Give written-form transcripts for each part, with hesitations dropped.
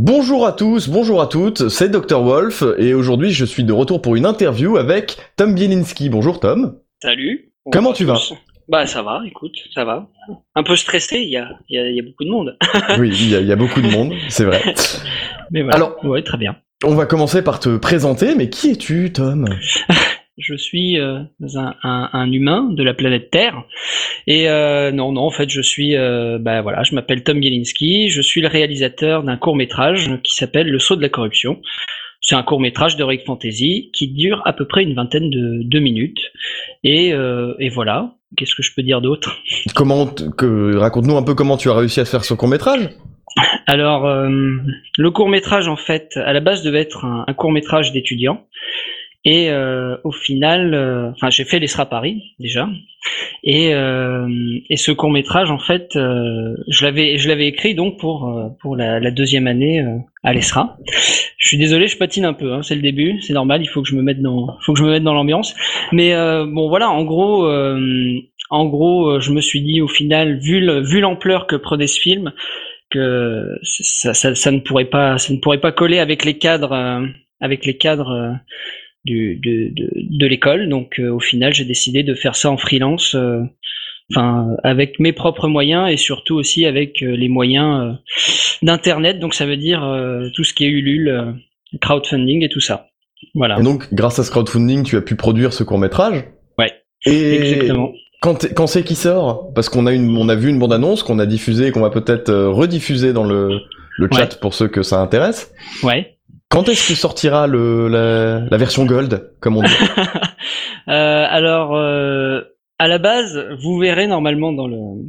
Bonjour à tous, bonjour à toutes, c'est Dr Wolf et aujourd'hui je suis de retour pour une interview avec Tom Bielinski. Bonjour Tom. Salut. Comment tu vas ? Bah ça va, écoute, ça va. Un peu stressé, il y a beaucoup de monde. Oui, il y a beaucoup de monde, c'est vrai. Mais voilà. Alors, ouais, très bien. On va commencer par te présenter, mais qui es-tu Tom ? Je suis un humain de la planète Terre et non en fait je suis je m'appelle Tom Bielinski, je suis le réalisateur d'un court-métrage qui s'appelle Le Sceau de la corruption. C'est un court-métrage d'heroic fantasy qui dure à peu près une vingtaine de minutes et voilà, qu'est-ce que je peux dire d'autre ? Raconte-nous un peu comment tu as réussi à faire ce court-métrage. Alors le court-métrage en fait à la base devait être un court-métrage d'étudiants. Et au final, j'ai fait l'ESRA Paris déjà, et ce court métrage en fait, je l'avais écrit donc pour la deuxième année à l'ESRA. Je suis désolé, je patine un peu, hein, c'est le début, c'est normal, il faut que je me mette dans l'ambiance. Mais bon voilà, en gros, je me suis dit au final, vu l'ampleur que prenait ce film, que ça ne pourrait pas coller avec les cadres de l'école, donc au final j'ai décidé de faire ça en freelance, avec mes propres moyens et surtout aussi avec les moyens d'internet, donc ça veut dire tout ce qui est Ulule, crowdfunding et tout ça. Voilà. Et donc grâce à ce crowdfunding tu as pu produire ce court-métrage. Ouais. Et exactement. Quand c'est qui sort ? Parce qu'on a vu une bande-annonce qu'on a diffusée et qu'on va peut-être rediffuser dans le chat pour ceux que ça intéresse. Ouais. Quand est-ce que sortira la version Gold, comme on dit ? Alors, à la base, vous verrez normalement dans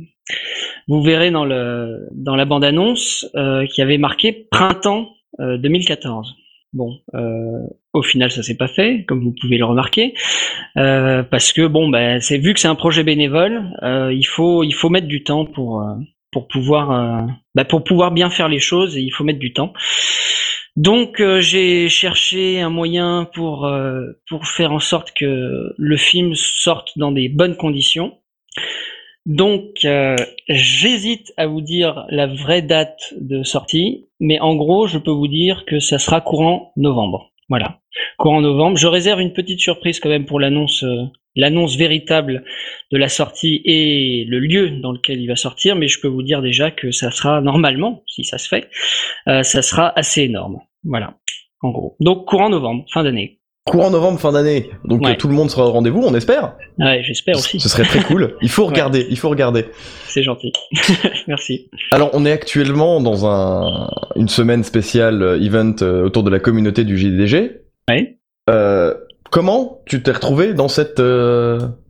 la bande-annonce qui avait marqué printemps 2014. Bon, au final, ça s'est pas fait, comme vous pouvez le remarquer, parce que vu que c'est un projet bénévole, il faut mettre du temps pour pouvoir bien faire les choses, et il faut mettre du temps. Donc j'ai cherché un moyen pour faire en sorte que le film sorte dans des bonnes conditions. Donc j'hésite à vous dire la vraie date de sortie, mais en gros je peux vous dire que ça sera courant novembre. Voilà, courant novembre. Je réserve une petite surprise quand même pour l'annonce véritable de la sortie et le lieu dans lequel il va sortir, mais je peux vous dire déjà que ça sera normalement, si ça se fait, ça sera assez énorme. Voilà, en gros. Donc courant novembre, fin d'année. Courant novembre, fin d'année. Donc tout le monde sera au rendez-vous, on espère. Ouais, j'espère aussi. Ce serait très cool. Il faut regarder, il faut regarder. C'est gentil. Merci. Alors, on est actuellement dans une semaine spéciale event autour de la communauté du JDG. Ouais. Comment tu t'es retrouvé dans cet event ?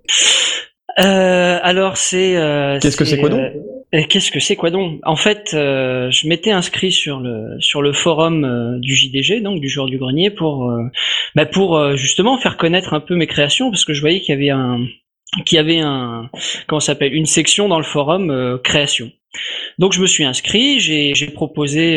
Alors c'est qu'est-ce que c'est quoi donc ? Qu'est-ce que c'est quoi donc ? En fait, je m'étais inscrit sur le forum du JDG, donc du Joueur du Grenier, pour justement faire connaître un peu mes créations, parce que je voyais qu'il y avait une section dans le forum création. Donc je me suis inscrit, j'ai proposé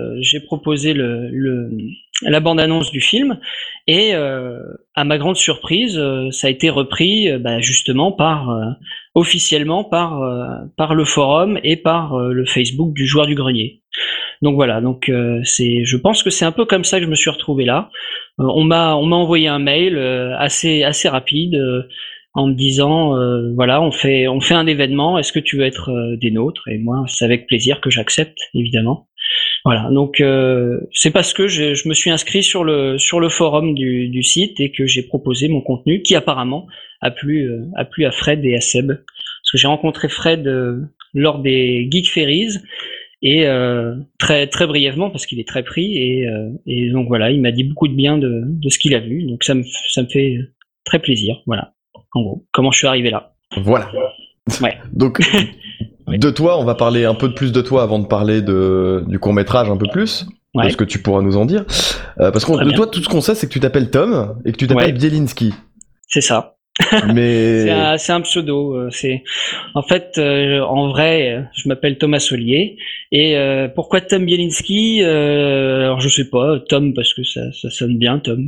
la bande-annonce du film, et à ma grande surprise, ça a été repris justement officiellement par le forum et par le Facebook du Joueur du Grenier. Donc voilà, je pense que c'est un peu comme ça que je me suis retrouvé là. On m'a envoyé un mail assez rapide, en me disant on fait un événement, est-ce que tu veux être des nôtres ? Et moi c'est avec plaisir que j'accepte, évidemment. Voilà, donc c'est parce que je me suis inscrit sur le forum du site et que j'ai proposé mon contenu, qui apparemment a plu à Fred et à Seb, parce que j'ai rencontré Fred lors des Geek Ferries, et très très brièvement parce qu'il est très pris, et donc voilà, il m'a dit beaucoup de bien de ce qu'il a vu, donc ça me fait très plaisir. Voilà, en gros, comment je suis arrivé là. Voilà. Ouais. Donc de toi, on va parler un peu plus de toi avant de parler du court-métrage un peu plus, de ce que tu pourras nous en dire. Parce que de toi, tout ce qu'on sait, c'est que tu t'appelles Tom et que tu t'appelles Bielinski. C'est ça. Mais C'est un pseudo. C'est en fait, en vrai, je m'appelle Thomas Ollier. Et pourquoi Tom Bielinski? Alors je sais pas, Tom parce que ça sonne bien, Tom.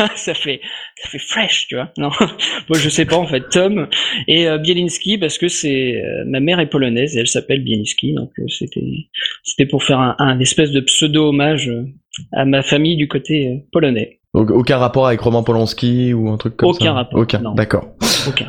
ça fait fresh, tu vois. Non, moi je sais pas en fait, Tom. Et Bielinski parce que c'est ma mère est polonaise et elle s'appelle Bielinski, donc c'était pour faire un espèce de pseudo hommage à ma famille du côté polonais. aucun rapport avec Roman Polanski ou un truc comme ça? Aucun rapport. Aucun, Non. d'accord. Aucun.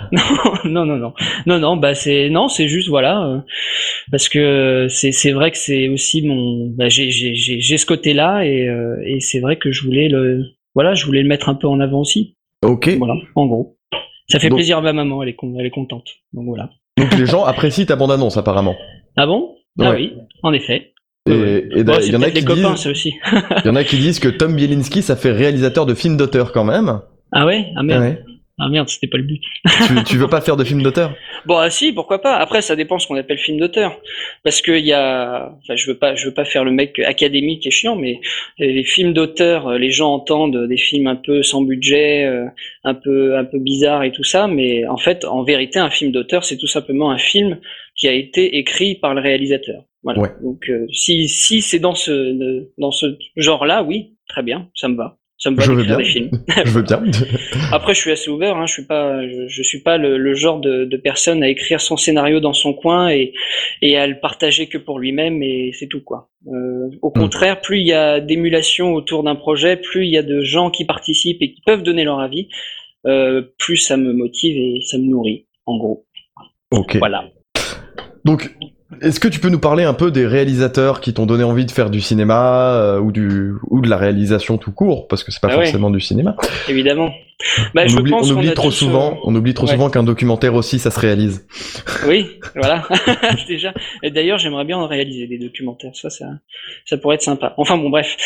Non, bah c'est juste voilà, parce que c'est vrai que c'est aussi j'ai ce côté-là et c'est vrai que je voulais le mettre un peu en avant aussi. Ok. Voilà, en gros. Ça fait Donc- plaisir à ma maman, elle est contente. Donc voilà. Donc les gens apprécient ta bande-annonce apparemment. Ah bon? Ah Ouais. oui, en effet. Et, Ouais. et Bon, il c'est y en a peut-être qui les copains, disent, ça aussi. il y en a qui disent que Tom Bielinski, ça fait réalisateur de films d'auteur quand même. Ah ouais? Ah merde. Ouais. Ah merde, c'était pas le but. Tu veux pas faire de film d'auteur? Bon, ah, si, pourquoi pas. Après, ça dépend ce qu'on appelle film d'auteur. Parce que il y a, enfin, je veux pas faire le mec académique et chiant, mais les films d'auteur, les gens entendent des films un peu sans budget, un peu bizarres et tout ça, mais en fait, en vérité, un film d'auteur, c'est tout simplement un film qui a été écrit par le réalisateur. Voilà. Ouais. Donc, si c'est dans ce genre-là, oui, très bien, ça me va. Ça me va Je veux d'écrire bien. des films. Je veux bien. Après, je suis assez ouvert. Hein. Je suis pas le genre de personne à écrire son scénario dans son coin et à le partager que pour lui-même et c'est tout quoi. Au contraire, plus il y a d'émulation autour d'un projet, plus il y a de gens qui participent et qui peuvent donner leur avis, plus ça me motive et ça me nourrit. En gros, Ok. voilà. Donc, est-ce que tu peux nous parler un peu des réalisateurs qui t'ont donné envie de faire du cinéma ou de la réalisation tout court, parce que c'est pas Ah ouais. forcément du cinéma. Évidemment. Bah, On je oublie, pense on qu'on oublie a trop tous, souvent, on oublie trop ouais. souvent qu'un documentaire aussi, ça se réalise. Oui, voilà. Déjà. Et d'ailleurs, j'aimerais bien en réaliser des documentaires. Ça pourrait être sympa. Enfin bon, bref.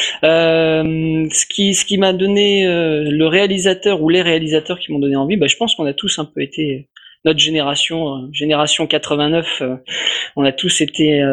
Ce qui m'a donné le réalisateur ou les réalisateurs qui m'ont donné envie, bah, je pense qu'on a tous un peu été notre génération 89. On a tous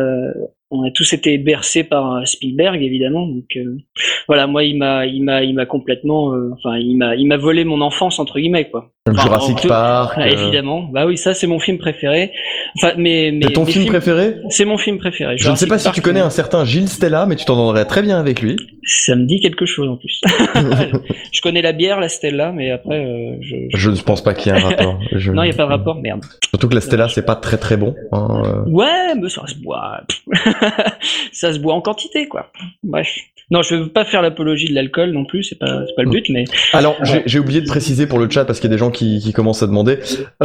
été bercés par Spielberg, évidemment. Donc voilà, moi, il m'a complètement, il m'a volé mon enfance entre guillemets, quoi. Comme Enfin, Jurassic Park. évidemment. Bah oui, ça c'est mon film préféré. Enfin, C'est ton mes film films- préféré? C'est mon film préféré. Je ne sais pas si Jurassic tu Park, connais un certain Gilles Stella, mais tu t'entendrais très bien avec lui. Ça me dit quelque chose en plus. Je connais la bière, la Stella, mais après, Je ne pense pas qu'il y ait un rapport. Non, il n'y a pas de rapport, merde. Surtout que la Stella, c'est pas très très bon. Hein. Ouais, mais ça se boit. Ça se boit en quantité, quoi. Bref. Non, je veux pas faire l'apologie de l'alcool non plus, c'est pas le but, mais. Alors, j'ai oublié de préciser pour le chat parce qu'il y a des gens qui commencent à demander.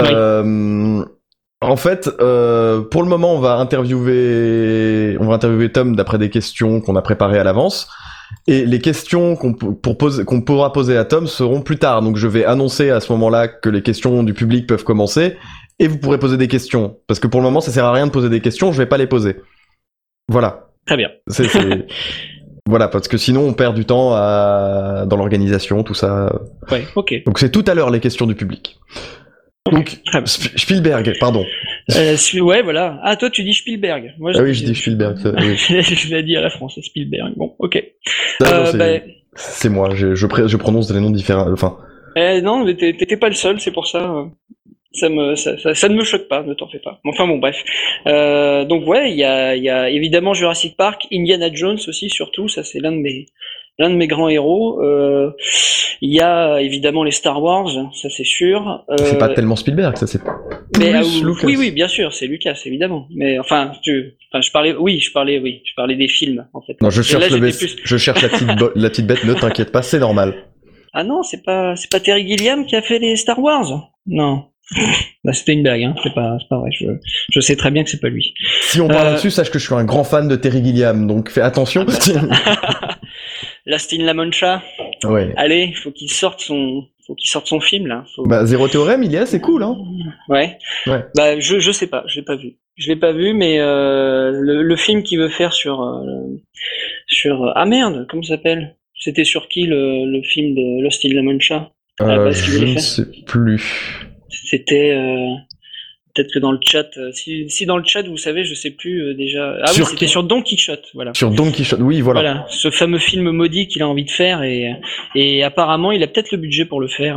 En fait, pour le moment, on va interviewer Tom d'après des questions qu'on a préparées à l'avance. Et les questions qu'on pourra poser à Tom seront plus tard. Donc, je vais annoncer à ce moment-là que les questions du public peuvent commencer et vous pourrez poser des questions. Parce que pour le moment, ça sert à rien de poser des questions, je vais pas les poser. Voilà. Très bien. Voilà, parce que sinon on perd du temps dans l'organisation, tout ça. Ouais, ok. Donc c'est tout à l'heure les questions du public. Donc, Spielberg, pardon. Ouais, voilà. Ah, toi, tu dis Spielberg. Moi, oui, je dis Spielberg. Oui. Je l'ai dit à la France, Spielberg. Bon, ok. C'est moi, je prononce des noms différents. Enfin. Non, mais t'étais pas le seul, c'est pour ça. Ça ne me choque pas, ne t'en fais pas. Enfin bon, bref. Donc ouais, il y a évidemment Jurassic Park, Indiana Jones aussi, surtout. Ça, c'est l'un de mes grands héros. Il y a évidemment les Star Wars, ça c'est sûr. C'est pas tellement Spielberg, ça c'est plus Lucas. Oui, bien sûr, c'est Lucas, évidemment. Mais je parlais des films en fait. Non, je cherche la petite bête, ne t'inquiète pas, c'est normal. Ah non, c'est pas Terry Gilliam qui a fait les Star Wars. Non. Bah, c'était une blague, hein. C'est pas vrai. Je sais très bien que c'est pas lui. Si on parle là-dessus, sache que je suis un grand fan de Terry Gilliam, donc fais attention. Last in La Mancha. Ouais. Allez, faut qu'il sorte son film là. Bah Zéro Théorème, il y a, c'est cool, hein. Ouais. Bah je sais pas, je l'ai pas vu, mais le film qu'il veut faire sur ah merde, comment ça s'appelle? C'était sur qui le film de Lost in La Mancha? Je ne sais plus. C'était peut-être que dans le chat, si dans le chat vous savez, je sais plus déjà. Ah oui, c'était sur Don Quichotte, voilà. Sur Don Quichotte, oui, voilà. Voilà, ce fameux film maudit qu'il a envie de faire et apparemment il a peut-être le budget pour le faire.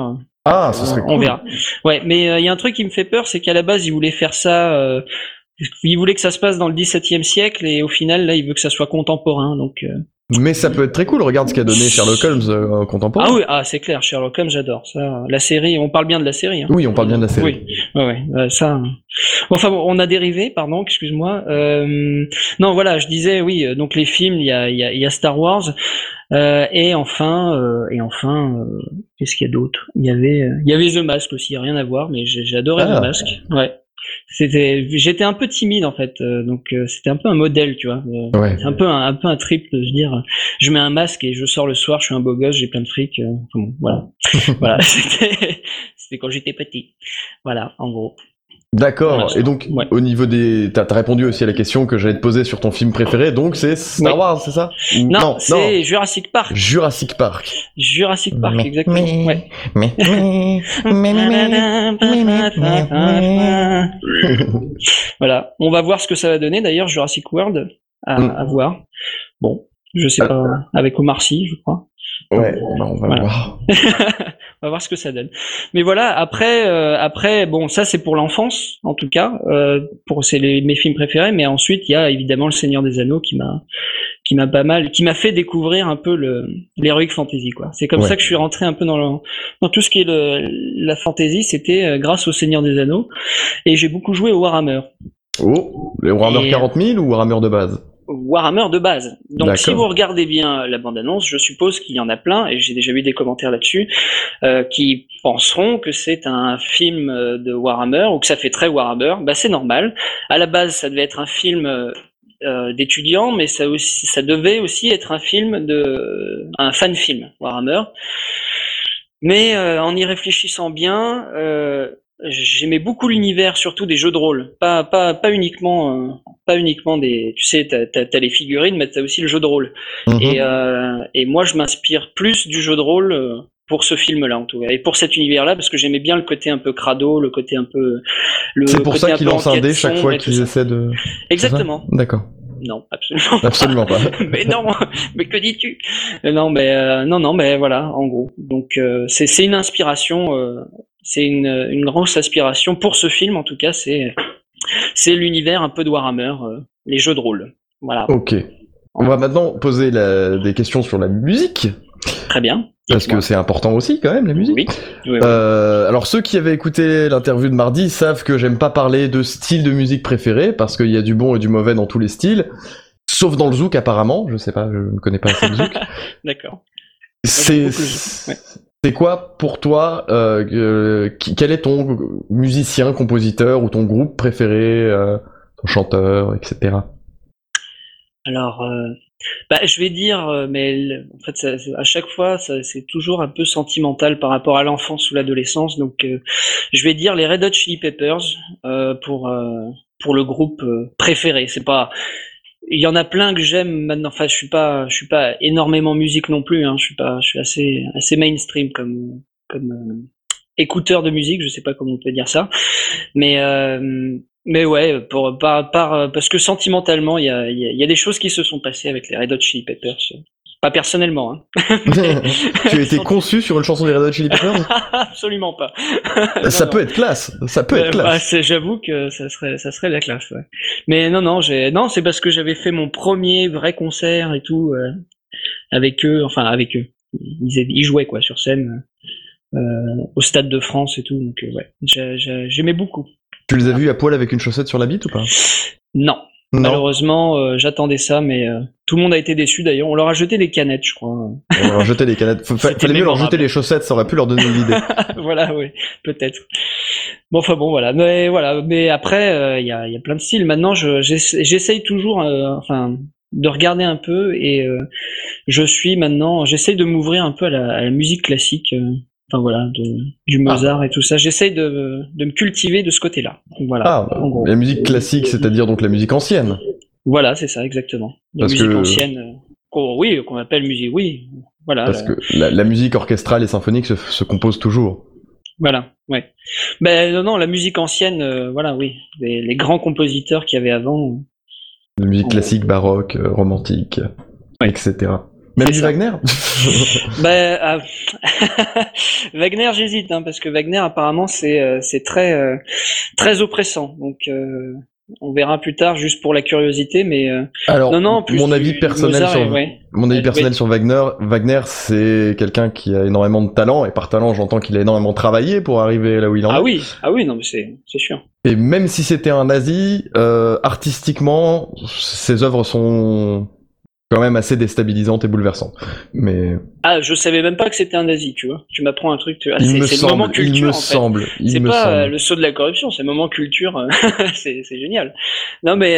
Ah, ce serait On cool. verra. Ouais, mais il y a un truc qui me fait peur, c'est qu'à la base, il voulait faire ça. Il voulait que ça se passe dans le XVIIe siècle, et au final, là, il veut que ça soit contemporain. Donc, Mais ça peut être très cool. Regarde ce qu'a donné Sherlock Holmes contemporain. ah oui, c'est clair. Sherlock Holmes, j'adore ça. La série, on parle bien de la série. Hein. Oui, on parle bien de la série. Oui, ouais, ça. Enfin bon, on a dérivé, pardon, excuse-moi. Non, voilà, je disais, oui. Donc les films, il y a Star Wars, et enfin, qu'est-ce qu'il y a d'autre? Il y avait The Mask aussi, rien à voir, mais j'ai adoré The Mask. Ouais. J'étais un peu timide en fait, donc c'était un peu un modèle, tu vois. Ouais. C'est un peu un trip de se dire, je mets un masque et je sors le soir, je suis un beau gosse, j'ai plein de fric. Bon, voilà, voilà, c'était quand j'étais petit. Voilà, en gros. D'accord. Voilà. Et donc, Ouais. au niveau des, t'as répondu aussi à la question que j'allais te poser sur ton film préféré. Donc, c'est Star Oui. Wars, c'est ça? Non, c'est Jurassic Park. Jurassic Park. Jurassic Park, exactement. Ouais. Voilà, on va voir ce que ça va donner d'ailleurs, Jurassic World, à voir. Bon, je sais pas, avec Omar Sy, je crois. Ouais, on va voir. On va voir ce que ça donne. Mais voilà, après, bon, ça c'est pour l'enfance, en tout cas, c'est mes films préférés. Mais ensuite, il y a évidemment Le Seigneur des Anneaux qui m'a pas mal, qui m'a fait découvrir un peu l'heroic fantasy, quoi. C'est comme ça que je suis rentré un peu dans tout ce qui est la fantasy. C'était grâce au Seigneur des Anneaux, et j'ai beaucoup joué au Warhammer. Oh, les Warhammer 40 000 ou Warhammer de base? Warhammer de base. Donc D'accord. si vous regardez bien la bande-annonce, je suppose qu'il y en a plein, et j'ai déjà vu des commentaires là-dessus, qui penseront que c'est un film de Warhammer, ou que ça fait très Warhammer. Bah c'est normal. À la base, ça devait être un film d'étudiants, mais ça devait aussi être un fan film Warhammer. Mais en y réfléchissant bien, j'aimais beaucoup l'univers, surtout des jeux de rôle, pas uniquement des, tu sais, t'as les figurines, mais t'as aussi le jeu de rôle. Et moi, je m'inspire plus du jeu de rôle pour ce film-là, en tout cas, et pour cet univers-là, parce que j'aimais bien le côté un peu crado, le côté un peu. C'est pour ça qu'ils lancent un dé chaque fois qu'ils essaient de. Exactement. D'accord. Non, absolument. Absolument pas. Mais non, mais que dis-tu? Non, mais voilà, en gros. Donc c'est une inspiration, c'est une grosse aspiration pour ce film, en tout cas. C'est l'univers un peu de Warhammer, les jeux de rôle. Voilà. Ok. On va maintenant poser des questions sur la musique. Très bien. Parce que c'est important aussi, quand même, la musique. Oui. Alors, ceux qui avaient écouté l'interview de mardi savent que j'aime pas parler de style de musique préféré, parce qu'il y a du bon et du mauvais dans tous les styles. Sauf dans le zouk, apparemment. Je sais pas, je ne connais pas assez le zouk. D'accord. C'est quoi, pour toi, quel est ton musicien, compositeur, ou ton groupe préféré, ton chanteur, etc. Alors, je vais dire, mais en fait, à chaque fois, c'est toujours un peu sentimental par rapport à l'enfance ou l'adolescence. Donc, je vais dire les Red Hot Chili Peppers pour le groupe préféré. C'est pas, il y en a plein que j'aime maintenant. Enfin, je suis pas énormément musique non plus. Hein. Je suis assez mainstream comme écouteur de musique. Je sais pas comment on peut dire ça, mais ouais, parce que sentimentalement, il y a des choses qui se sont passées avec les Red Hot Chili Peppers. Pas personnellement, hein. Tu as été conçu sur une chanson des Red Hot Chili Peppers? Absolument pas. Ça peut être classe. Ça peut être classe. J'avoue que ça serait la classe, ouais. Mais non, c'est parce que j'avais fait mon premier vrai concert et tout, avec eux. Ils jouaient, quoi, sur scène, au Stade de France et tout, donc, ouais. J'aimais beaucoup. Tu les as vus à poil avec une chaussette sur la bite ou pas? Non. Malheureusement, j'attendais ça, mais tout le monde a été déçu d'ailleurs. On leur a jeté des canettes, je crois. On leur a jeté des canettes. Fallait mieux leur jeter les chaussettes, ça aurait pu leur donner une idée. Voilà, oui, peut-être. Bon, voilà. Mais après, il y a plein de styles. Maintenant, j'essaye toujours, de regarder un peu, et j'essaye de m'ouvrir un peu à la musique classique. Du Mozart et tout ça. J'essaye de me cultiver de ce côté-là. Voilà. En gros. La musique classique, c'est-à-dire donc la musique ancienne. Voilà, c'est ça, exactement. La musique ancienne, qu'on appelle musique, oui. Voilà. Parce que la musique orchestrale et symphonique se compose toujours. Voilà, ouais. Non, la musique ancienne, oui. Les grands compositeurs qu'il y avait avant. La musique classique, baroque, romantique, etc. Même C'est du ça. Wagner? Bah, Wagner, j'hésite, hein, parce que Wagner, apparemment, c'est très, très oppressant. Donc, on verra plus tard, juste pour la curiosité, mais non, Alors, non, en plus mon avis du personnel Mozart, sur ouais, mon avis elle doit personnel être. sur Wagner, c'est quelqu'un qui a énormément de talent, et par talent, j'entends qu'il a énormément travaillé pour arriver là où il en est. Ah oui, non, mais c'est sûr. Et même si c'était un nazi, artistiquement, ses œuvres sont quand même assez déstabilisantes et bouleversantes. Mais Ah, je savais même pas que c'était un nazi, tu vois. Tu m'apprends un truc. Ah, il me c'est le moment semble, il culture me en fait. semble, il C'est me pas semble. le saut de la corruption, c'est le moment culture. C'est génial. Non mais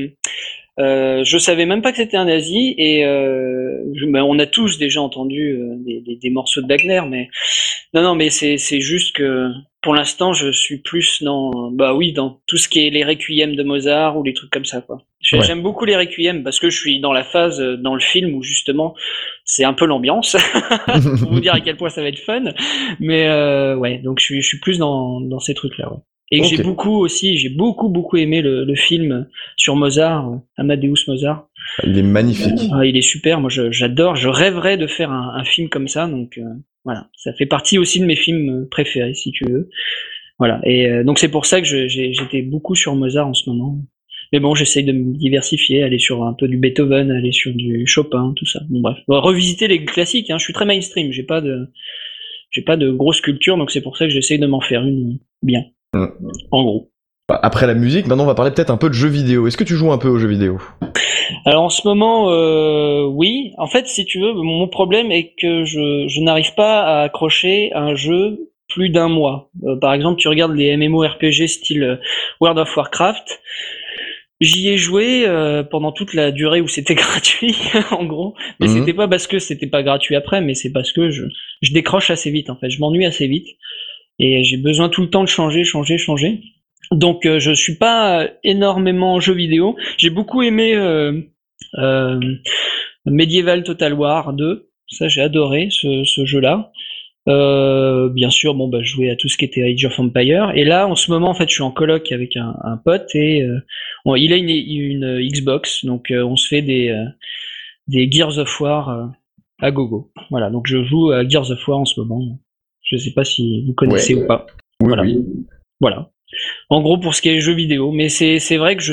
je savais même pas que c'était un nazi et ben, on a tous déjà entendu des morceaux de Wagner, mais non non mais c'est juste que pour l'instant je suis plus dans bah oui dans tout ce qui est les requiems de Mozart ou les trucs comme ça quoi. Ouais. J'aime beaucoup les requiems parce que je suis dans la phase dans le film où justement c'est un peu l'ambiance pour vous dire à quel point ça va être fun, mais ouais donc je suis plus dans ces trucs là ouais. Et Ok. j'ai beaucoup aimé le film sur Mozart, Amadeus Mozart. Il est magnifique. Ah, il est super, moi j'adore, je rêverais de faire un film comme ça, donc voilà, ça fait partie aussi de mes films préférés si tu veux. Voilà, et donc c'est pour ça que j'étais beaucoup sur Mozart en ce moment. Mais bon, j'essaye de me diversifier, aller sur un peu du Beethoven, aller sur du Chopin, tout ça. Bon bref, on va revisiter les classiques, hein. Je suis très mainstream, j'ai pas de grosse culture, donc c'est pour ça que j'essaye de m'en faire une bien, Mm. en gros. Après la musique, maintenant on va parler peut-être un peu de jeux vidéo. Est-ce que tu joues un peu aux jeux vidéo? Alors en ce moment, oui. En fait, si tu veux, mon problème est que je n'arrive pas à accrocher un jeu plus d'un mois. Par exemple, tu regardes les MMORPG style World of Warcraft. J'y ai joué pendant toute la durée où c'était gratuit, en gros. Mais c'était Mhm. pas parce que c'était pas gratuit après, mais c'est parce que je décroche assez vite, en fait. Je m'ennuie assez vite. Et j'ai besoin tout le temps de changer. Donc je suis pas énormément jeux vidéo. J'ai beaucoup aimé euh, Medieval Total War 2. Ça j'ai adoré ce jeu-là. Bien sûr, bon bah je jouais à tout ce qui était Age of Empire. Et là en ce moment en fait je suis en coloc avec un pote et il a une Xbox, donc on se fait des Gears of War à gogo. Voilà, donc je joue à Gears of War en ce moment. Je sais pas si vous connaissez Ouais. ou pas. Oui, Voilà. oui. Voilà. En gros, pour ce qui est jeux vidéo, mais c'est vrai que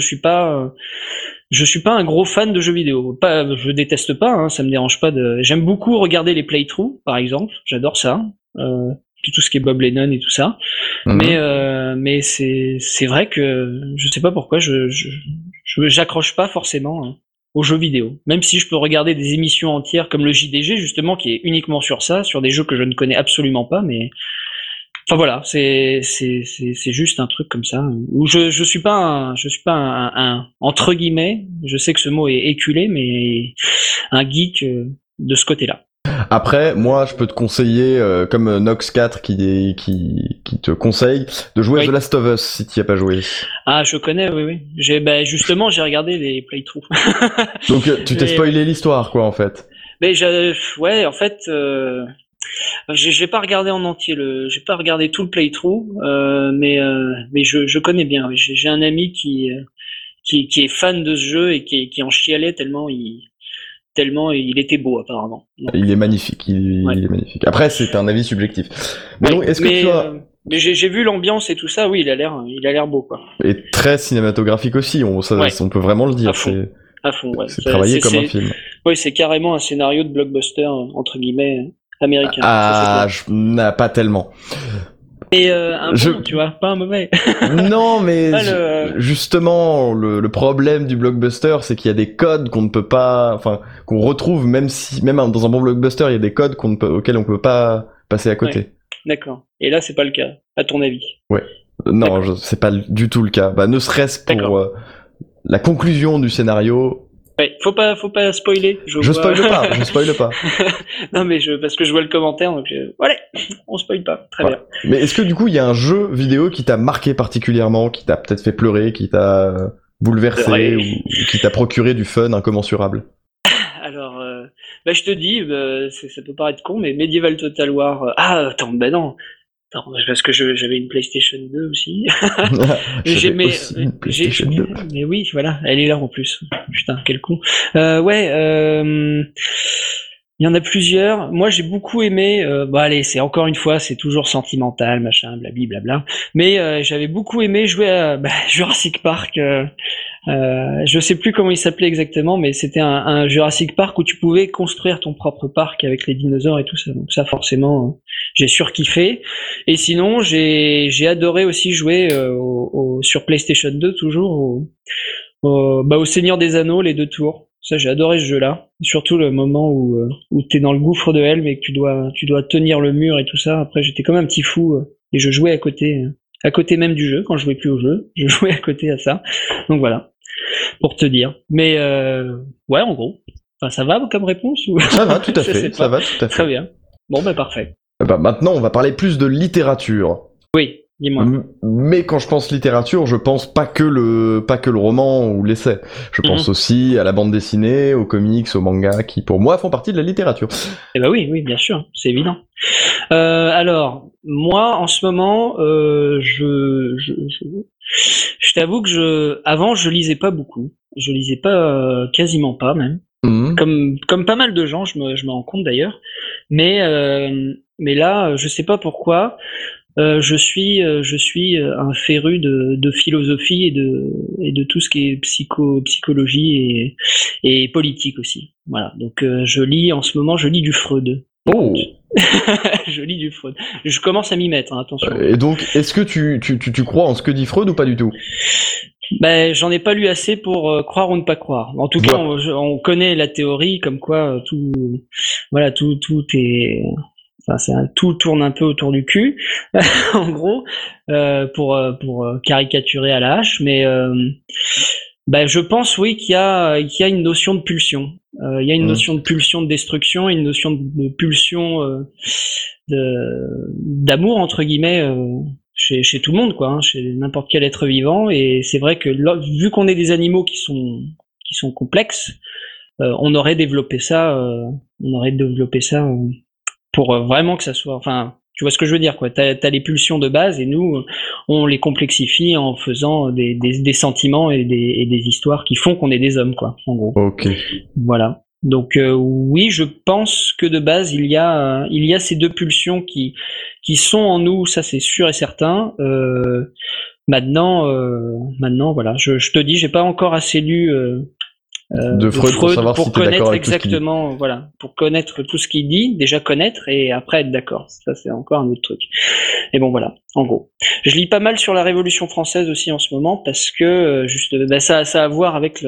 je suis pas un gros fan de jeux vidéo. Pas, je déteste pas, hein, ça me dérange pas de. J'aime beaucoup regarder les playthroughs, par exemple. J'adore ça. Puis tout ce qui est Bob Lennon et tout ça. Mhm. Mais c'est vrai que je sais pas pourquoi j'accroche pas forcément hein, aux jeux vidéo. Même si je peux regarder des émissions entières comme le JDG justement qui est uniquement sur ça, sur des jeux que je ne connais absolument pas, mais enfin voilà, c'est juste un truc comme ça où je suis pas entre guillemets, je sais que ce mot est éculé, mais un geek de ce côté-là. Après, moi, je peux te conseiller, comme Nox4 qui te conseille, de jouer à The Oui. Last of Us si tu y as pas joué. Ah, je connais, oui, oui. Justement, j'ai regardé les playthroughs. Donc, tu t'es Mais, spoilé l'histoire, quoi, en fait. ouais, en fait, j'ai pas regardé en entier j'ai pas regardé tout le playthrough, mais je connais bien. Oui. J'ai un ami qui est fan de ce jeu et qui en chialait tellement il était beau apparemment. Donc, Il est magnifique, ouais, il est magnifique. Après, c'est un avis subjectif. Mais ouais. donc, est-ce que tu as... Mais j'ai vu l'ambiance et tout ça. Oui, il a l'air beau quoi. Et très cinématographique aussi, Ouais, on peut vraiment le à dire, fond, à fond. Ouais. c'est travaillé comme un film. Oui, c'est carrément un scénario de blockbuster entre guillemets américain. Ça c'est Ah, clair. pas tellement. Et un Je... bon, tu vois, pas un mauvais. Non, mais Pas le. justement, le problème du blockbuster, c'est qu'il y a des codes qu'on ne peut pas, enfin, qu'on retrouve même dans un bon blockbuster, il y a des codes auxquels on peut pas passer à côté. Ouais, d'accord. Et là, c'est pas le cas, à ton avis. Ouais. Non, D'accord. c'est pas du tout le cas. Bah, ne serait-ce pour D'accord. la conclusion du scénario. Ouais, faut pas spoiler. Je Je vois. spoile pas. Non, mais parce que je vois le commentaire, donc allez, on spoil pas. Très Voilà. bien. Mais est-ce que du coup, il y a un jeu vidéo qui t'a marqué particulièrement, qui t'a peut-être fait pleurer, qui t'a bouleversé Ouais. ou qui t'a procuré du fun incommensurable? Alors, bah, je te dis, ça peut paraître con, mais Medieval Total War. Ah, attends, bah non. Attends, parce que j'avais une PlayStation 2 aussi. J'avais aussi une PlayStation 2. Mais oui, voilà, elle est là en plus. Putain, quel con. Ouais. Il y en a plusieurs. Moi, j'ai beaucoup aimé. Bon, allez, c'est encore une fois, c'est toujours sentimental, machin, blablabla. Mais j'avais beaucoup aimé jouer à Jurassic Park. Je sais plus comment il s'appelait exactement, mais c'était un Jurassic Park où tu pouvais construire ton propre parc avec les dinosaures et tout ça. Donc ça, forcément, j'ai surkiffé. Et sinon, j'ai adoré aussi jouer sur PlayStation 2 toujours au Seigneur des Anneaux, les 2 tours. Ça, j'ai adoré ce jeu-là. Surtout le moment où t'es dans le gouffre de Helm et que tu dois tenir le mur et tout ça. Après, j'étais comme un petit fou et je jouais à côté même du jeu. Quand je jouais plus au jeu, je jouais à côté à ça. Donc voilà, pour te dire. Mais ouais, en gros. Enfin, ça va comme réponse ou... Ça va tout à fait. Ça va tout à fait. Très bien. Bon, parfait. Maintenant, on va parler plus de littérature. Oui. Dis-moi. Mais quand je pense littérature, je pense pas que le roman ou l'essai. Je pense aussi à la bande dessinée, aux comics, aux mangas, qui pour moi font partie de la littérature. Eh ben oui, bien sûr, c'est évident. Alors, moi, en ce moment, je t'avoue que avant, je lisais pas beaucoup. Je lisais pas, quasiment pas même. Comme pas mal de gens, je me rends compte d'ailleurs. Mais là, je sais pas pourquoi. Je suis un féru de philosophie et de tout ce qui est psychologie et politique aussi. Voilà. Donc je lis du Freud. Oh. Je lis du Freud. Je commence à m'y mettre, hein, attention. Et donc, est-ce que tu crois en ce que dit Freud ou pas du tout? J'en ai pas lu assez pour croire ou ne pas croire. En tout cas, on connaît la théorie comme quoi tout est... Enfin, tout tourne un peu autour du cul, en gros, pour caricaturer à la hache. Mais je pense, oui, qu'il y a une notion de pulsion. Il y a une notion de pulsion de destruction, une notion de pulsion d'amour entre guillemets chez tout le monde, quoi, hein, chez n'importe quel être vivant. Et c'est vrai que vu qu'on est des animaux qui sont complexes, on aurait développé ça. Pour vraiment que ça soit, enfin, tu vois ce que je veux dire, quoi. T'as les pulsions de base et nous, on les complexifie en faisant des sentiments et des histoires qui font qu'on est des hommes, quoi, en gros. Ok. Voilà. Donc oui, je pense que de base il y a ces 2 pulsions qui sont en nous, ça c'est sûr et certain. Maintenant, voilà, je te dis, j'ai pas encore assez lu. De Freud pour savoir si connaître exactement, voilà, pour connaître tout ce qu'il dit, déjà connaître et après être d'accord. Ça c'est encore un autre truc. Et bon voilà, en gros. Je lis pas mal sur la Révolution française aussi en ce moment parce que ça a à voir avec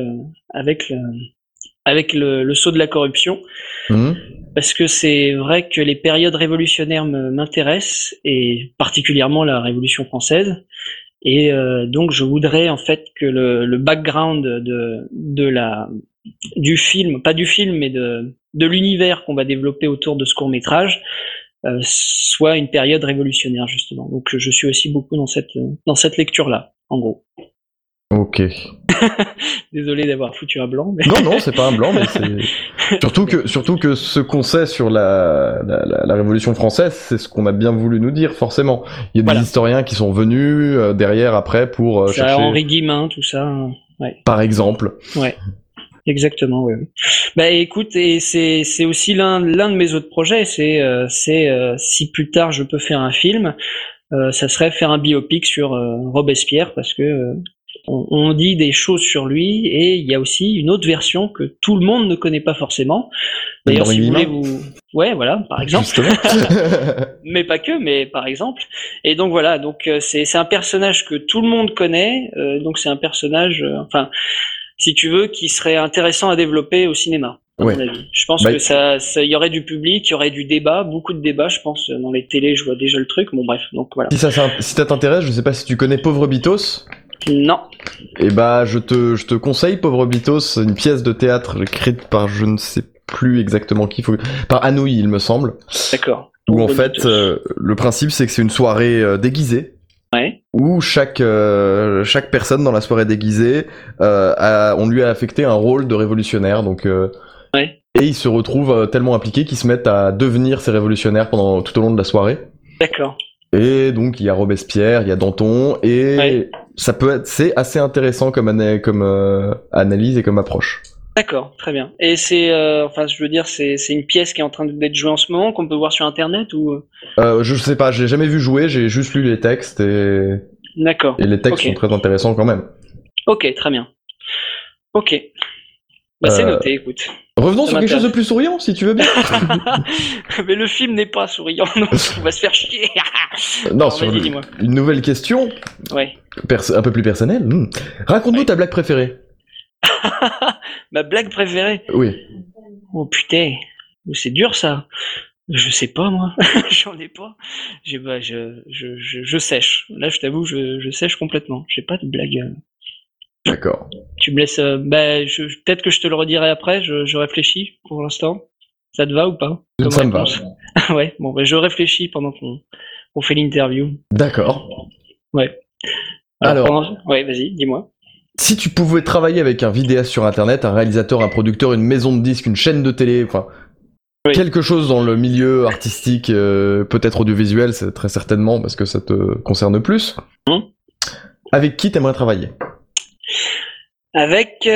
le saut de la corruption. Parce que c'est vrai que les périodes révolutionnaires m'intéressent et particulièrement la Révolution française. Et donc je voudrais en fait que le background du film, pas du film, mais de l'univers qu'on va développer autour de ce court-métrage soit une période révolutionnaire justement. Donc je suis aussi beaucoup dans cette lecture-là, en gros. Ok. Désolé d'avoir foutu un blanc. Mais... Non, c'est pas un blanc, mais c'est surtout que ce qu'on sait sur la Révolution française, c'est ce qu'on a bien voulu nous dire, forcément. Il y a des historiens qui sont venus derrière après pour chercher. Henri Guillemin, tout ça. Ouais. Par exemple. Ouais. Exactement, oui. Écoute, et c'est aussi l'un de mes autres projets, c'est si plus tard je peux faire un film, ça serait faire un biopic sur Robespierre parce que on dit des choses sur lui et il y a aussi une autre version que tout le monde ne connaît pas forcément. D'ailleurs, si vous voulez ouais, voilà, par exemple. Mais pas que, mais par exemple. Et donc voilà, donc c'est un personnage que tout le monde connaît, donc c'est un personnage, enfin, si tu veux, qui serait intéressant à développer au cinéma. Ouais. Je pense que ça, y aurait du public, il y aurait du débat, beaucoup de débats, je pense, dans les télés, je vois déjà le truc. Bon, bref, donc voilà. Si ça t'intéresse, je sais pas si tu connais Pauvre Bitos. Non. Et je te conseille Pauvre Bitos, une pièce de théâtre écrite par je ne sais plus exactement qui, par Anouilh, il me semble. D'accord. Où en fait, le principe c'est que c'est une soirée déguisée. Ouais. Où chaque personne dans la soirée déguisée, on lui a affecté un rôle de révolutionnaire, donc. Ouais. Et ils se retrouvent tellement impliqués qu'ils se mettent à devenir ces révolutionnaires tout au long de la soirée. D'accord. Et donc il y a Robespierre, il y a Danton, et c'est assez intéressant comme analyse et comme approche. D'accord, très bien. Et c'est, enfin, je veux dire, c'est une pièce qui est en train d'être jouée en ce moment, qu'on peut voir sur Internet ou... Je sais pas, je l'ai jamais vu jouer, j'ai juste lu les textes D'accord. et les textes Ok. sont très intéressants quand même. Ok, très bien. Ok. Bah, c'est Euh, noté, écoute. Revenons Ça sur quelque chose de m'intéresse. plus souriant, si tu veux bien. Mais le film n'est pas souriant, donc on va se faire chier. Non, Alors, sur vas-y, dis-moi. une nouvelle question, Ouais. un peu plus personnelle. Raconte-nous Ouais. ta blague préférée. Ma blague préférée. Oui. Oh putain. C'est dur, ça. Je sais pas, moi. J'en ai pas. Bah, je sèche. Là, je t'avoue, je sèche complètement. J'ai pas de blague. D'accord. Tu me laisses. Bah, peut-être que je te le redirai après. Je réfléchis pour l'instant. Ça te va ou pas comme Ça me va. réponse? Ouais. Bon, bah, je réfléchis pendant qu'on fait l'interview. D'accord. Ouais. Alors, Ouais, vas-y, dis-moi. si tu pouvais travailler avec un vidéaste sur internet, un réalisateur, un producteur, une maison de disques, une chaîne de télé, enfin, Oui. quelque chose dans le milieu artistique, peut-être audiovisuel, c'est très certainement parce que ça te concerne plus. Avec qui t'aimerais travailler? Avec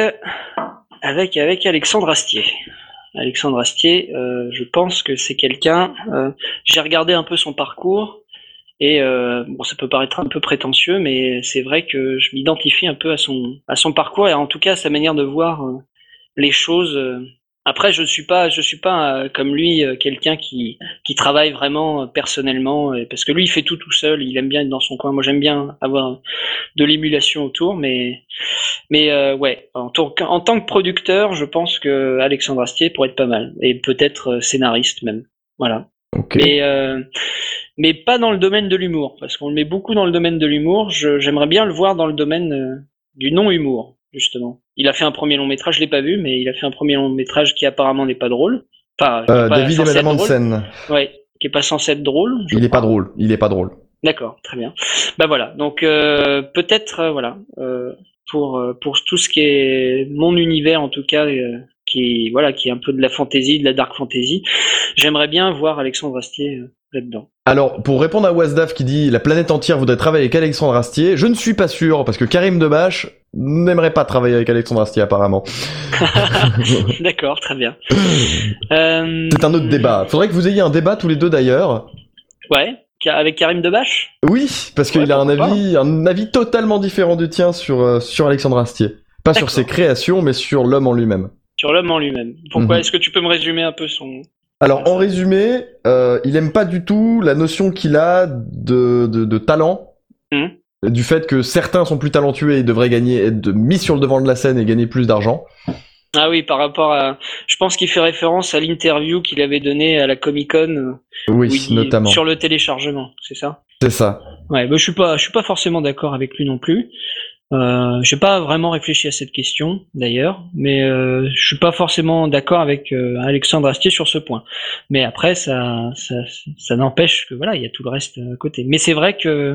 Alexandre Astier. Alexandre Astier, je pense que c'est quelqu'un. J'ai regardé un peu son parcours et bon, ça peut paraître un peu prétentieux, mais c'est vrai que je m'identifie un peu à son parcours et en tout cas à sa manière de voir les choses. Après, je suis pas comme lui quelqu'un qui travaille vraiment personnellement, parce que lui il fait tout seul. Il aime bien être dans son coin. Moi, j'aime bien avoir de l'émulation autour, mais ouais, en tant que producteur, je pense que Alexandre Astier pourrait être pas mal et peut-être scénariste même. Voilà. Ok. Mais pas dans le domaine de l'humour, parce qu'on le met beaucoup dans le domaine de l'humour. J'aimerais bien le voir dans le domaine du non-humour, justement. Il a fait un premier long métrage, je l'ai pas vu, mais il a fait un premier long métrage qui apparemment n'est pas drôle. Enfin, qui est pas David et censé être Madame drôle. Hansen. Ouais, qui est pas censé être drôle. Il est pas crois. drôle. Il est pas drôle. D'accord, très bien. Bah voilà, donc peut-être voilà pour tout ce qui est mon univers en tout cas qui est un peu de la fantasy, de la dark fantasy, j'aimerais bien voir Alexandre Astier là-dedans. Alors, pour répondre à Wasdaf qui dit la planète entière voudrait travailler avec Alexandre Astier, je ne suis pas sûr parce que Karim Debache n'aimerait pas travailler avec Alexandre Astier apparemment. D'accord, très bien. C'est un autre débat. Faudrait que vous ayez un débat tous les deux d'ailleurs. Ouais, avec Karim Debache. Oui, parce qu'il a un avis totalement différent du tien sur Alexandre Astier. Pas sur ses créations, mais sur l'homme en lui-même. Sur l'homme en lui-même. Pourquoi Est-ce que tu peux me résumer un peu son... Alors, en résumé, il aime pas du tout la notion qu'il a de talent. Du fait que certains sont plus talentueux et devraient être mis sur le devant de la scène et gagner plus d'argent. Ah oui, par rapport à... Je pense qu'il fait référence à l'interview qu'il avait donnée à la Comic-Con. Oui, notamment. Sur le téléchargement, c'est ça? C'est ça. Ouais, bah, je suis pas forcément d'accord avec lui non plus. J'ai pas vraiment réfléchi à cette question d'ailleurs, mais je suis pas forcément d'accord avec Alexandre Astier sur ce point. Mais après, ça n'empêche que voilà, il y a tout le reste à côté. Mais c'est vrai que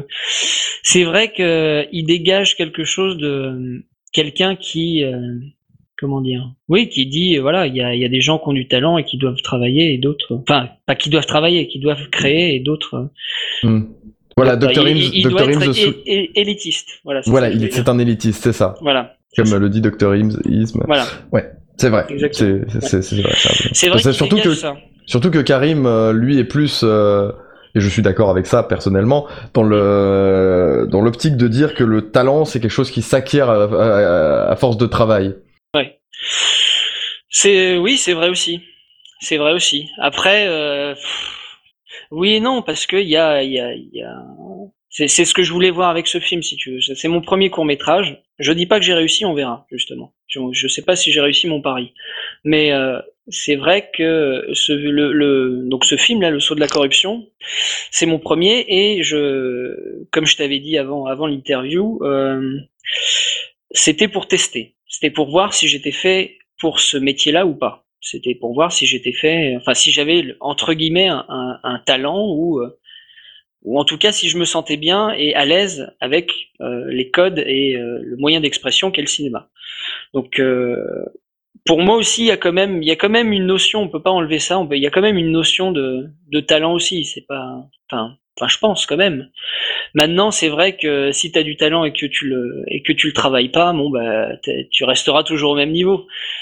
il dégage quelque chose de quelqu'un qui comment dire? Oui, qui dit voilà, il y a des gens qui ont du talent et qui doivent travailler et d'autres, enfin pas qui doivent travailler, qui doivent créer et d'autres. Voilà, Dr. Ims. Il doit être élitiste. Voilà. C'est un élitiste, c'est ça. Voilà. Comme le dit Dr. Ism. Voilà. Ouais, c'est vrai. Exactement. C'est vrai. C'est vrai. Surtout que Karim, lui, est plus. Et je suis d'accord avec ça personnellement, dans l'optique de dire que le talent, c'est quelque chose qui s'acquiert à force de travail. Ouais. Oui, c'est vrai aussi. C'est vrai aussi. Après, oui et non, parce que il y a... C'est ce que je voulais voir avec ce film, si tu veux. C'est mon premier court-métrage. Je dis pas que j'ai réussi, on verra, justement. Je sais pas si j'ai réussi mon pari. Mais c'est vrai que donc ce film-là, Le Sceau de la corruption, c'est mon premier et comme je t'avais dit avant l'interview, c'était pour tester. C'était pour voir si j'étais fait pour ce métier-là ou pas. C'était pour voir si j'étais fait, enfin si j'avais entre guillemets un talent ou en tout cas si je me sentais bien et à l'aise avec les codes et le moyen d'expression qu'est le cinéma. Donc pour moi aussi il y a quand même une notion, on peut pas enlever ça, il y a quand même une notion de talent aussi, c'est pas enfin je pense quand même. Maintenant, c'est vrai que si tu as du talent et que tu le travailles pas, bon bah tu resteras toujours au même niveau.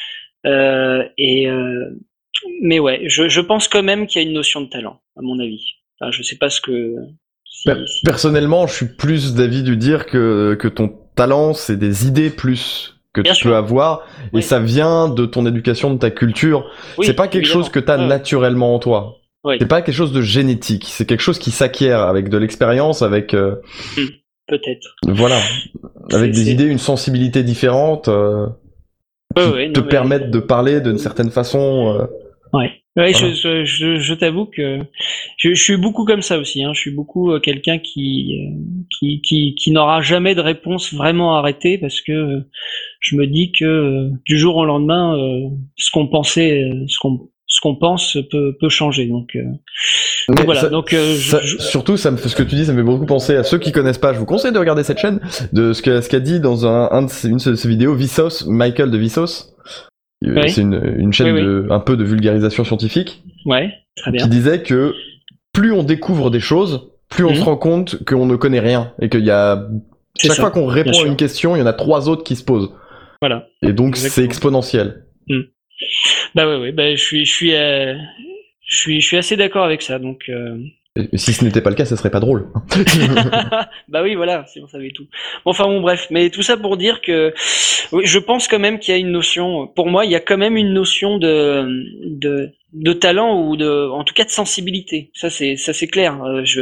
Mais ouais, je pense quand même qu'il y a une notion de talent, à mon avis. Enfin, je sais pas ce que. Personnellement, je suis plus d'avis de dire que ton talent, c'est des idées plus que Bien tu sûr. peux avoir, et Oui. ça vient de ton éducation, de ta culture. Oui, C'est pas quelque évidemment. chose que t'as Ouais. naturellement en toi. Oui. C'est pas quelque chose de génétique. C'est quelque chose qui s'acquiert avec de l'expérience, avec Peut-être. voilà, avec des C'est- idées, une sensibilité différente Ouais, qui ouais, te non, mais. permettent de parler d'une certaine façon. Ouais. Ouais, Voilà. je t'avoue que je suis beaucoup comme ça aussi. Hein. Je suis beaucoup quelqu'un qui n'aura jamais de réponse vraiment arrêtée parce que je me dis que du jour au lendemain, ce qu'on pensait, ce qu'on pense peut changer. Donc Mais voilà. Donc surtout, ce que tu dis, ça me fait beaucoup penser à ceux qui connaissent pas. Je vous conseille de regarder cette chaîne, de ce qu'a dit dans une de ses vidéos, Vsauce, Michael de Vsauce. Oui. C'est une chaîne Oui. un peu de vulgarisation scientifique, Ouais, très bien. qui disait que plus on découvre des choses, plus on se rend compte qu'on ne connaît rien et qu'il y a chaque fois qu'on répond à une question, il y en a 3 autres qui se posent. Voilà. Et donc Exactement. c'est exponentiel. Bah ouais, bah je suis assez d'accord avec ça. Donc Et si ce n'était pas le cas, ça serait pas drôle. bah oui, voilà, si on savait tout. Enfin bon, bref, mais tout ça pour dire que oui, je pense quand même qu'il y a une notion. Pour moi, il y a quand même une notion de talent ou en tout cas de sensibilité. Ça c'est clair.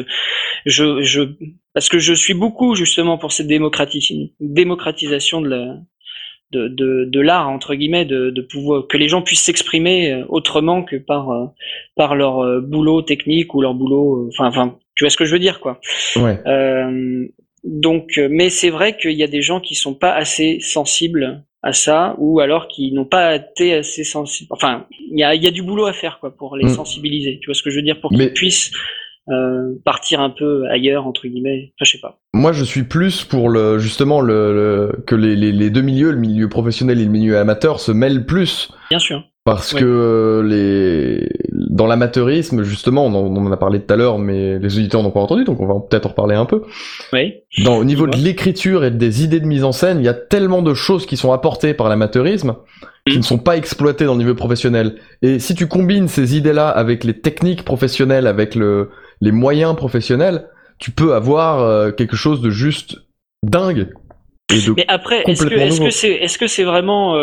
Parce que je suis beaucoup justement pour cette démocratisation de l'art entre guillemets, de pouvoir que les gens puissent s'exprimer autrement que par leur boulot technique ou leur boulot. Enfin, tu vois ce que je veux dire, quoi. Ouais. Donc, mais c'est vrai qu'il y a des gens qui sont pas assez sensibles à ça, ou alors qui n'ont pas été assez sensibles. Enfin, il y a du boulot à faire, quoi, pour les sensibiliser. Tu vois ce que je veux dire, pour qu'ils puissent partir un peu ailleurs entre guillemets. Enfin, je sais pas. Moi, je suis plus pour justement que les deux milieux, le milieu professionnel et le milieu amateur, se mêlent plus. Bien sûr. Parce que dans l'amateurisme, justement, on en a parlé tout à l'heure, mais les auditeurs n'ont pas entendu, donc on va peut-être en reparler un peu. Oui. Au niveau de l'écriture et des idées de mise en scène, il y a tellement de choses qui sont apportées par l'amateurisme qui ne sont pas exploitées dans le niveau professionnel. Et si tu combines ces idées-là avec les techniques professionnelles, avec les moyens professionnels, tu peux avoir quelque chose de juste dingue. Mais après, est-ce que c'est vraiment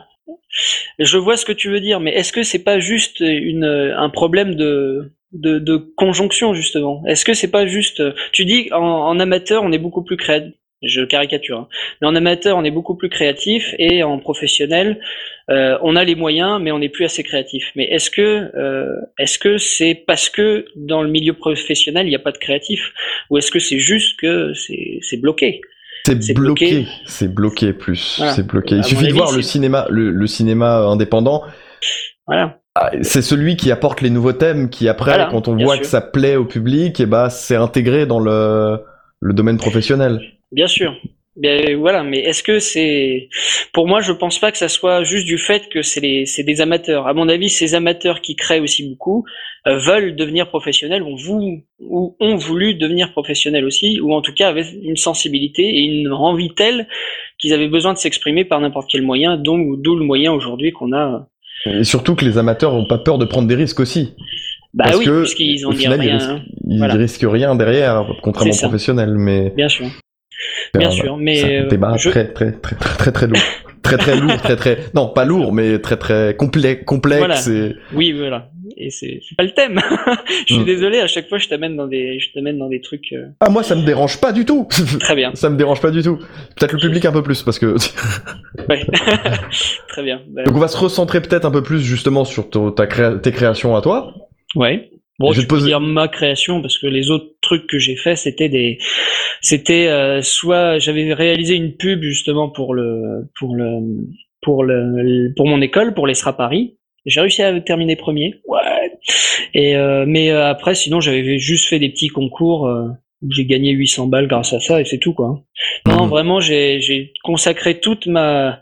je vois ce que tu veux dire, mais est-ce que c'est pas juste un problème de conjonction justement? Est-ce que c'est pas juste tu dis en amateur on est beaucoup plus créatif, je caricature, hein, mais en amateur on est beaucoup plus créatif et en professionnel on a les moyens mais on n'est plus assez créatif. Mais est-ce que c'est parce que dans le milieu professionnel il n'y a pas de créatif, ou est-ce que c'est juste que c'est bloqué? C'est bloqué plus. Voilà. C'est bloqué. Il suffit de voir le cinéma indépendant. Voilà. C'est celui qui apporte les nouveaux thèmes, qui après, quand on voit que ça plaît au public, et c'est intégré dans le domaine professionnel. Bien sûr. Bien, voilà, mais est-ce que pour moi, je pense pas que ça soit juste du fait que c'est des amateurs. À mon avis, ces amateurs qui créent aussi beaucoup veulent devenir professionnels, ou ont voulu devenir professionnels aussi, ou en tout cas avaient une sensibilité et une envie telle qu'ils avaient besoin de s'exprimer par n'importe quel moyen, d'où le moyen aujourd'hui qu'on a. Et surtout que les amateurs n'ont pas peur de prendre des risques aussi. Bah parce oui, que puisqu'ils ont au final, rien. Ils risquent rien derrière, contrairement aux professionnels. Mais bien sûr. Bien sûr, mais c'est un débat très lourd. très lourd, non, pas lourd, mais très complexe. Voilà. Et... Oui, voilà. Et c'est pas le thème. Je suis désolé, à chaque fois je t'amène dans des trucs. Ah, moi ça me dérange pas du tout. Très bien. Ça me dérange pas du tout. Peut-être le public un peu plus parce que. Ouais. Très bien. Donc on va se recentrer peut-être un peu plus justement sur tes créations à toi. Ouais. Bon, je peux dire ma création parce que les autres trucs que j'ai fait c'était soit j'avais réalisé une pub justement pour mon école, pour l'ESRA Paris. J'ai réussi à terminer premier. Ouais. Et mais après sinon j'avais juste fait des petits concours où j'ai gagné 800 balles grâce à ça et c'est tout, quoi. Non, vraiment j'ai consacré toute ma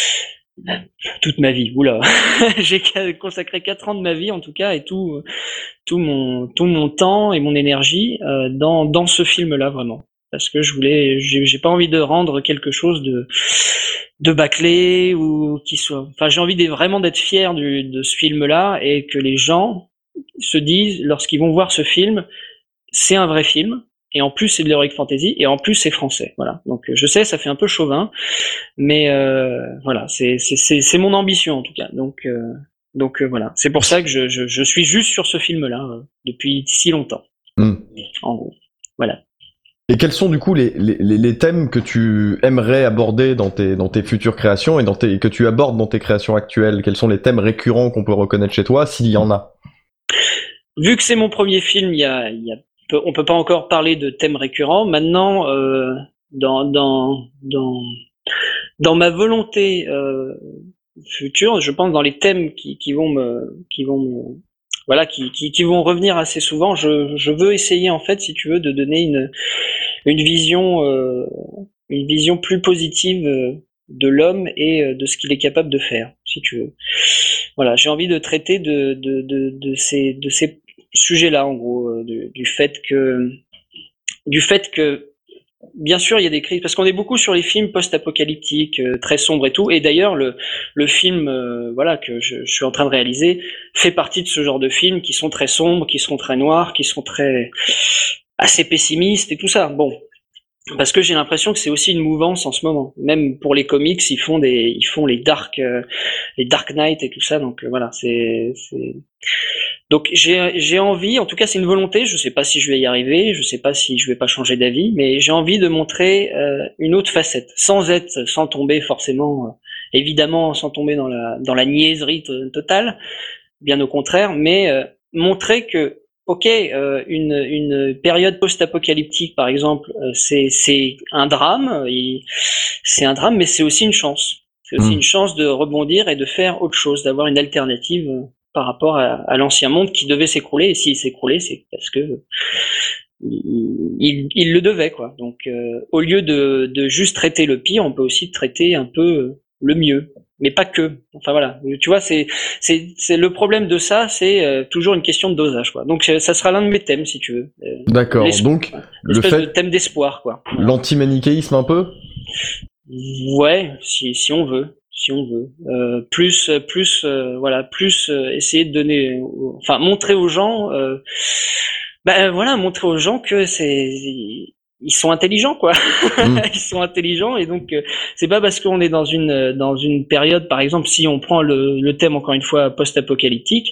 vie. Oula. J'ai consacré 4 ans de ma vie en tout cas, et tout mon temps et mon énergie dans ce film-là, vraiment. parce que j'ai pas envie de rendre quelque chose de bâclé ou qui soit. Enfin, j'ai envie vraiment d'être fier de ce film-là et que les gens se disent lorsqu'ils vont voir ce film, c'est un vrai film. Et en plus, c'est de l'heroic fantasy, et en plus, c'est français. Voilà. Donc, je sais, ça fait un peu chauvin, mais voilà, c'est mon ambition en tout cas. Donc voilà, c'est pour ça que je suis juste sur ce film-là depuis si longtemps. En gros, voilà. Et quels sont du coup les thèmes que tu aimerais aborder dans tes futures créations et que tu abordes dans tes créations actuelles? Quels sont les thèmes récurrents qu'on peut reconnaître chez toi, s'il y en a? Vu que c'est mon premier film, on peut pas encore parler de thèmes récurrents. Maintenant, dans ma volonté future, je pense dans les thèmes qui vont revenir assez souvent. Je veux essayer en fait, si tu veux, de donner une vision plus positive de l'homme et de ce qu'il est capable de faire, si tu veux. Voilà, j'ai envie de traiter de ces sujets-là, en gros, du fait que, bien sûr, il y a des crises, parce qu'on est beaucoup sur les films post-apocalyptiques, très sombres et tout, et d'ailleurs, le film, que je suis en train de réaliser, fait partie de ce genre de films qui sont très sombres, qui sont très noirs, qui sont assez pessimistes et tout ça. Bon. Parce que j'ai l'impression que c'est aussi une mouvance en ce moment. Même pour les comics, ils font les Dark Knight et tout ça. Donc voilà, donc j'ai envie, en tout cas c'est une volonté. Je sais pas si je vais y arriver, je sais pas si je vais pas changer d'avis, mais j'ai envie de montrer une autre facette, sans tomber forcément, évidemment, sans tomber dans la niaiserie totale, bien au contraire, mais montrer que ok, une période post-apocalyptique, par exemple, c'est un drame, mais c'est aussi une chance. C'est aussi une chance de rebondir et de faire autre chose, d'avoir une alternative par rapport à l'ancien monde qui devait s'écrouler. Et s'il s'écroulait, c'est parce que il le devait, quoi. Donc, au lieu de juste traiter le pire, on peut aussi traiter un peu le mieux. Mais pas que. Enfin voilà, tu vois, c'est le problème de ça, c'est toujours une question de dosage, quoi. Donc ça sera l'un de mes thèmes, si tu veux. D'accord. Donc le fait de thème d'espoir, quoi. L'anti-manichéisme un peu. Ouais, si on veut, plus essayer de donner, enfin montrer aux gens, montrer aux gens que ils sont intelligents, quoi. Ils sont intelligents, et donc c'est pas parce qu'on est dans une période, par exemple, si on prend le thème encore une fois post-apocalyptique,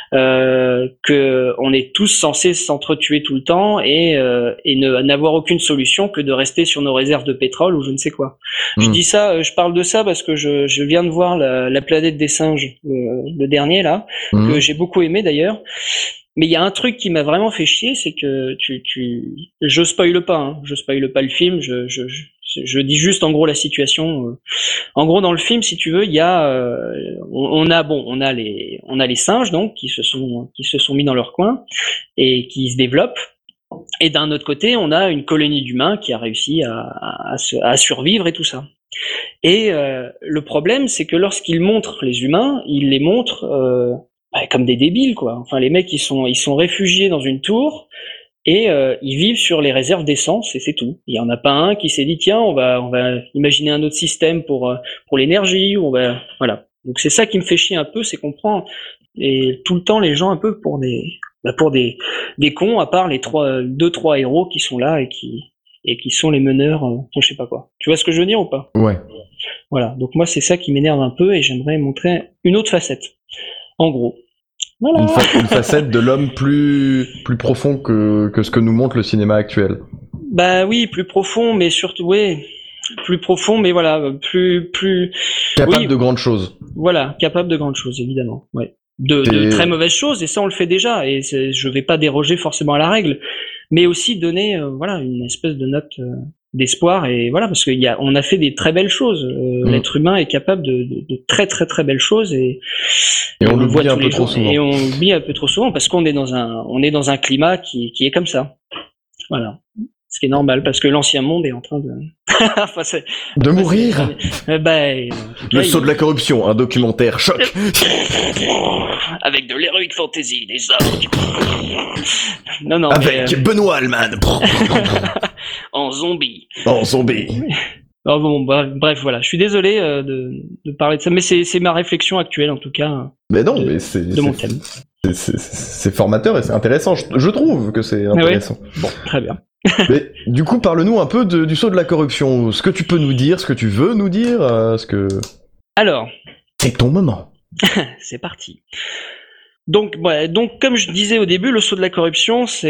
que on est tous censés s'entretuer tout le temps et n'avoir aucune solution que de rester sur nos réserves de pétrole ou je ne sais quoi. Je parle de ça parce que je viens de voir la planète des singes, le dernier là, que j'ai beaucoup aimé d'ailleurs. Mais il y a un truc qui m'a vraiment fait chier, c'est que je spoile pas le film, je dis juste en gros la situation. En gros, dans le film, si tu veux, il y a, on a les singes donc qui se sont mis dans leur coin et qui se développent. Et d'un autre côté, on a une colonie d'humains qui a réussi à survivre et tout ça. Et le problème, c'est que lorsqu'ils montrent les humains, ils les montrent comme des débiles, quoi. Enfin, les mecs, ils sont réfugiés dans une tour et ils vivent sur les réserves d'essence et c'est tout. Il y en a pas un qui s'est dit tiens, on va imaginer un autre système pour l'énergie, voilà. Donc c'est ça qui me fait chier un peu, c'est qu'on prend tout le temps les gens un peu pour des cons, à part les 2-3 héros qui sont là et qui sont les meneurs, je sais pas quoi. Tu vois ce que je veux dire ou pas? Ouais. Voilà. Donc moi, c'est ça qui m'énerve un peu et j'aimerais montrer une autre facette. En gros. Voilà. Une facette de l'homme plus profond que ce que nous montre le cinéma actuel. Bah oui, plus profond, mais surtout, ouais, plus profond, mais voilà, plus capable de grandes choses. Voilà, capable de grandes choses, évidemment. Ouais. De très mauvaises choses, et ça on le fait déjà, et je vais pas déroger forcément à la règle, mais aussi donner, une espèce de note d'espoir, et voilà, parce on a fait des très belles choses. L'être humain est capable de très très très belles choses, et on le voit un peu trop souvent. Et on l'oublie un peu trop souvent parce qu'on est dans un climat qui est comme ça. Voilà. Ce qui est normal parce que l'ancien monde est en train de mourir. Le saut de la corruption, un documentaire choc. Avec de l'heroic fantasy, des orques. Non, avec Benoît Alman. en zombie. En zombie. Alors bon, bref, voilà. Je suis désolé de parler de ça, mais c'est ma réflexion actuelle en tout cas. Mais non, mais c'est de mon thème. C'est formateur et c'est intéressant. Je trouve que c'est intéressant. Ouais. Bon, très bien. Mais du coup, parle-nous un peu du saut de la corruption. Ce que tu peux nous dire, ce que tu veux nous dire, ce que. Alors. C'est ton moment. C'est parti. Donc, comme je disais au début, le saut de la corruption, ça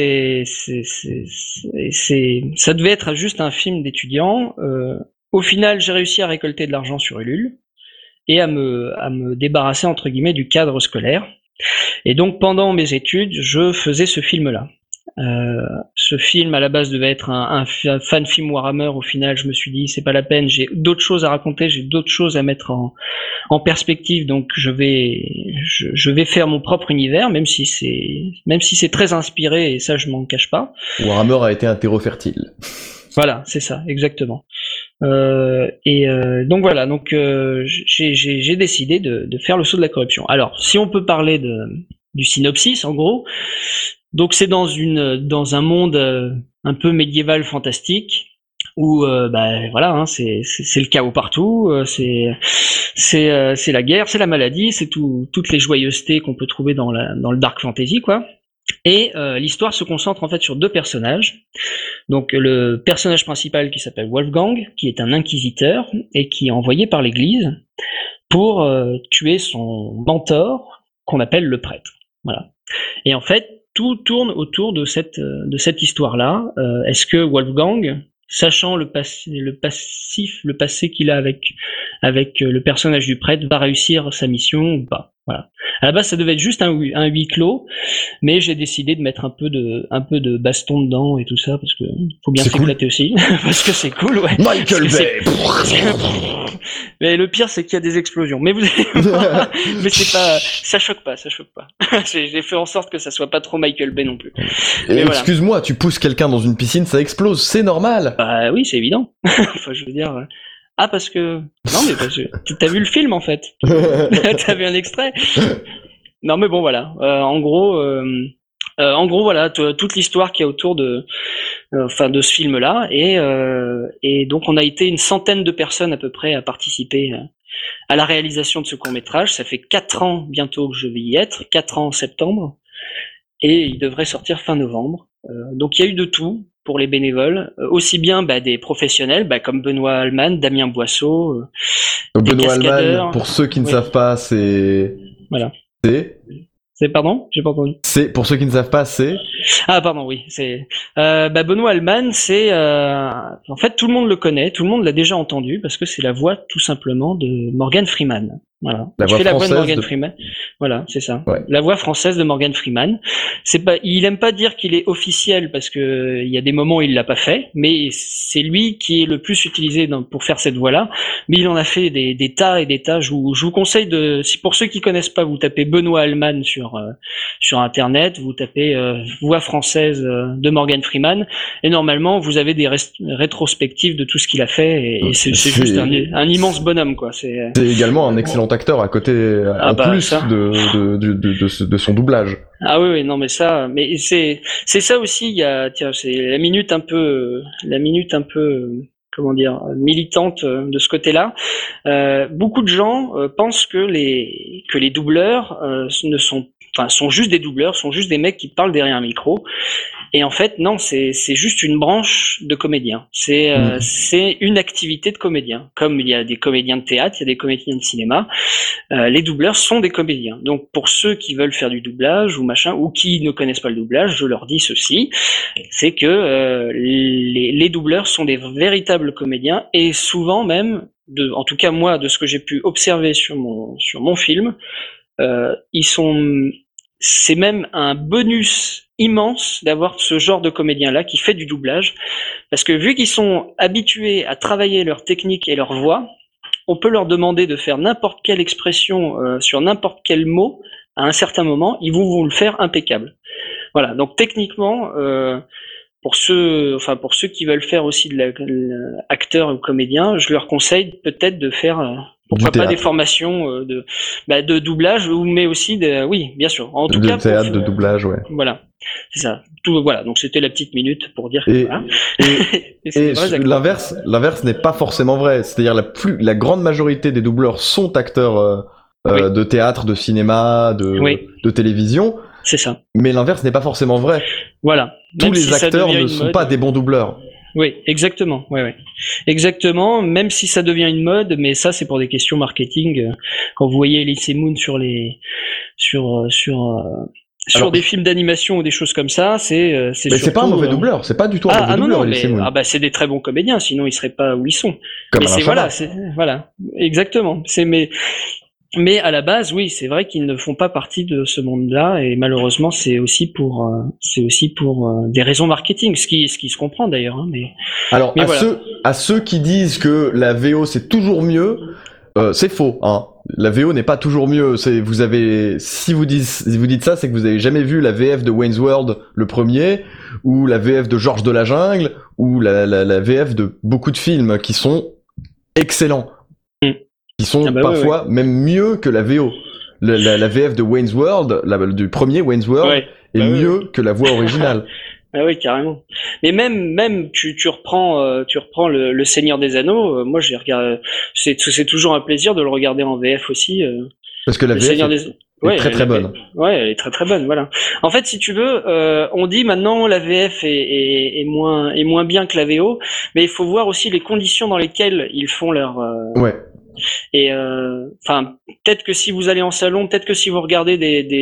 devait être juste un film d'étudiant. Au final, j'ai réussi à récolter de l'argent sur Ulule et à me débarrasser entre guillemets du cadre scolaire. Et donc, pendant mes études, je faisais ce film-là. Ce film à la base devait être un fan film Warhammer. Au final, je me suis dit c'est pas la peine, j'ai d'autres choses à raconter, j'ai d'autres choses à mettre en perspective, donc je vais faire mon propre univers, même si c'est très inspiré, et ça je m'en cache pas. Warhammer a été un terreau fertile. Voilà, c'est ça, exactement. Donc voilà, j'ai décidé de faire le saut de la corruption. Alors, si on peut parler du synopsis, en gros. Donc c'est dans un monde un peu médiéval fantastique où voilà, hein, c'est le chaos partout, c'est la guerre, c'est la maladie, c'est toutes les joyeusetés qu'on peut trouver dans le dark fantasy, quoi. Et l'histoire se concentre en fait sur deux personnages. Donc le personnage principal qui s'appelle Wolfgang, qui est un inquisiteur et qui est envoyé par l'Église pour tuer son mentor qu'on appelle le prêtre. Voilà. Et en fait, tout tourne autour de cette histoire-là. Est-ce que Wolfgang, sachant le passé qu'il a avec le personnage du prêtre, va réussir sa mission ou pas? Voilà. À la base, ça devait être juste un huis clos, mais j'ai décidé de mettre un peu de baston dedans et tout ça parce que faut bien s'éclater aussi, parce que c'est cool, ouais. Michael Bay. Mais le pire, c'est qu'il y a des explosions. Mais vous allez voir, mais ça choque pas. J'ai fait en sorte que ça soit pas trop Michael Bay non plus. Excuse-moi, tu pousses quelqu'un dans une piscine, ça explose, c'est normal. Bah oui, c'est évident. Enfin, je veux dire. Ah, parce que... Non, mais parce que... T'as vu le film, en fait. T'as vu un extrait. Non, mais bon, voilà. En gros, voilà, toute l'histoire qu'il y a autour de ce film-là. Et donc, on a été une centaine de personnes, à peu près, à participer à la réalisation de ce court-métrage. Ça fait 4 ans, bientôt, que je vais y être. 4 ans en septembre. Et il devrait sortir fin novembre. Donc, il y a eu de tout pour les bénévoles, aussi bien des professionnels comme Benoît Alman, Damien Boisseau, Benoît Alman, pour ceux qui ne savent pas, c'est... Voilà. C'est pardon, j'ai pas entendu. C'est pour ceux qui ne savent pas, c'est... Ah pardon, oui, c'est Benoît Alman, c'est en fait tout le monde le connaît, tout le monde l'a déjà entendu parce que c'est la voix tout simplement de Morgan Freeman. Voilà. La voix de Morgan Freeman. Voilà, c'est ça. Ouais. La voix française de Morgan Freeman. Il aime pas dire qu'il est officiel parce que il y a des moments où il l'a pas fait, mais c'est lui qui est le plus utilisé pour faire cette voix-là. Mais il en a fait des tas et des tas. Je vous conseille si pour ceux qui connaissent pas, vous tapez Benoît Alman sur internet, vous tapez voix française de Morgan Freeman et normalement vous avez des rétrospectives de tout ce qu'il a fait et c'est juste un immense bonhomme, quoi. C'est également un excellent acteur à côté plus de son doublage. Ah oui, non mais c'est ça aussi, c'est la minute un peu comment dire, militante de ce côté-là. Beaucoup de gens pensent que les doubleurs sont juste des doubleurs, sont juste des mecs qui parlent derrière un micro. Et en fait, non, c'est juste une branche de comédiens. C'est une activité de comédien. Comme il y a des comédiens de théâtre, il y a des comédiens de cinéma. Les doubleurs sont des comédiens. Donc, pour ceux qui veulent faire du doublage ou machin, ou qui ne connaissent pas le doublage, je leur dis ceci, c'est que les doubleurs sont des véritables comédiens et souvent même, en tout cas moi, de ce que j'ai pu observer sur mon film, c'est même un bonus immense d'avoir ce genre de comédien-là qui fait du doublage, parce que vu qu'ils sont habitués à travailler leur technique et leur voix, on peut leur demander de faire n'importe quelle expression sur n'importe quel mot à un certain moment, ils vont le faire impeccable. Voilà, donc techniquement, pour ceux qui veulent faire aussi de l'acteur ou comédien, je leur conseille peut-être de faire pourquoi pas théâtre. des formations de doublage, mais aussi oui, bien sûr. En tout De cas, théâtre, de doublage, ouais. voilà, c'est ça. Voilà. Donc c'était la petite minute pour dire que Et, voilà. et l'inverse n'est pas forcément vrai. C'est-à-dire la grande majorité des doubleurs sont acteurs de théâtre, de cinéma, de télévision. C'est ça. Mais l'inverse n'est pas forcément vrai. Voilà. Tous les acteurs ne sont pas des bons doubleurs. Oui, exactement. Ouais. Exactement. Même si ça devient une mode, mais ça c'est pour des questions marketing. Quand vous voyez Elise Moon sur des films d'animation ou des choses comme ça, mais c'est pas un mauvais doubleur, c'est pas du tout un mauvais doubleur. Non, c'est des très bons comédiens, sinon ils seraient pas où ils sont. Comme mais voilà, exactement. Mais à la base, oui, c'est vrai qu'ils ne font pas partie de ce monde-là, et malheureusement, c'est aussi pour des raisons marketing, ce qui se comprend d'ailleurs. Hein, alors, à ceux qui disent que la VO c'est toujours mieux, c'est faux. Hein. La VO n'est pas toujours mieux. Si vous dites ça, c'est que vous avez jamais vu la VF de Wayne's World, le premier, ou la VF de Georges de la Jungle, ou la VF de beaucoup de films qui sont excellents. Qui sont parfois même mieux que la VO. La VF de Wayne's World, du premier Wayne's World, est mieux que la voix originale. Ah oui, carrément. Mais même tu reprends le Seigneur des Anneaux. Moi, j'ai regardé. C'est toujours un plaisir de le regarder en VF aussi. Parce que la VF est très très bonne. Ouais, elle est très très bonne. Voilà. En fait, si tu veux, on dit maintenant la VF est moins bien que la VO, mais il faut voir aussi les conditions dans lesquelles ils font leur. Ouais. Et peut-être que si vous allez en salon, peut-être que si vous regardez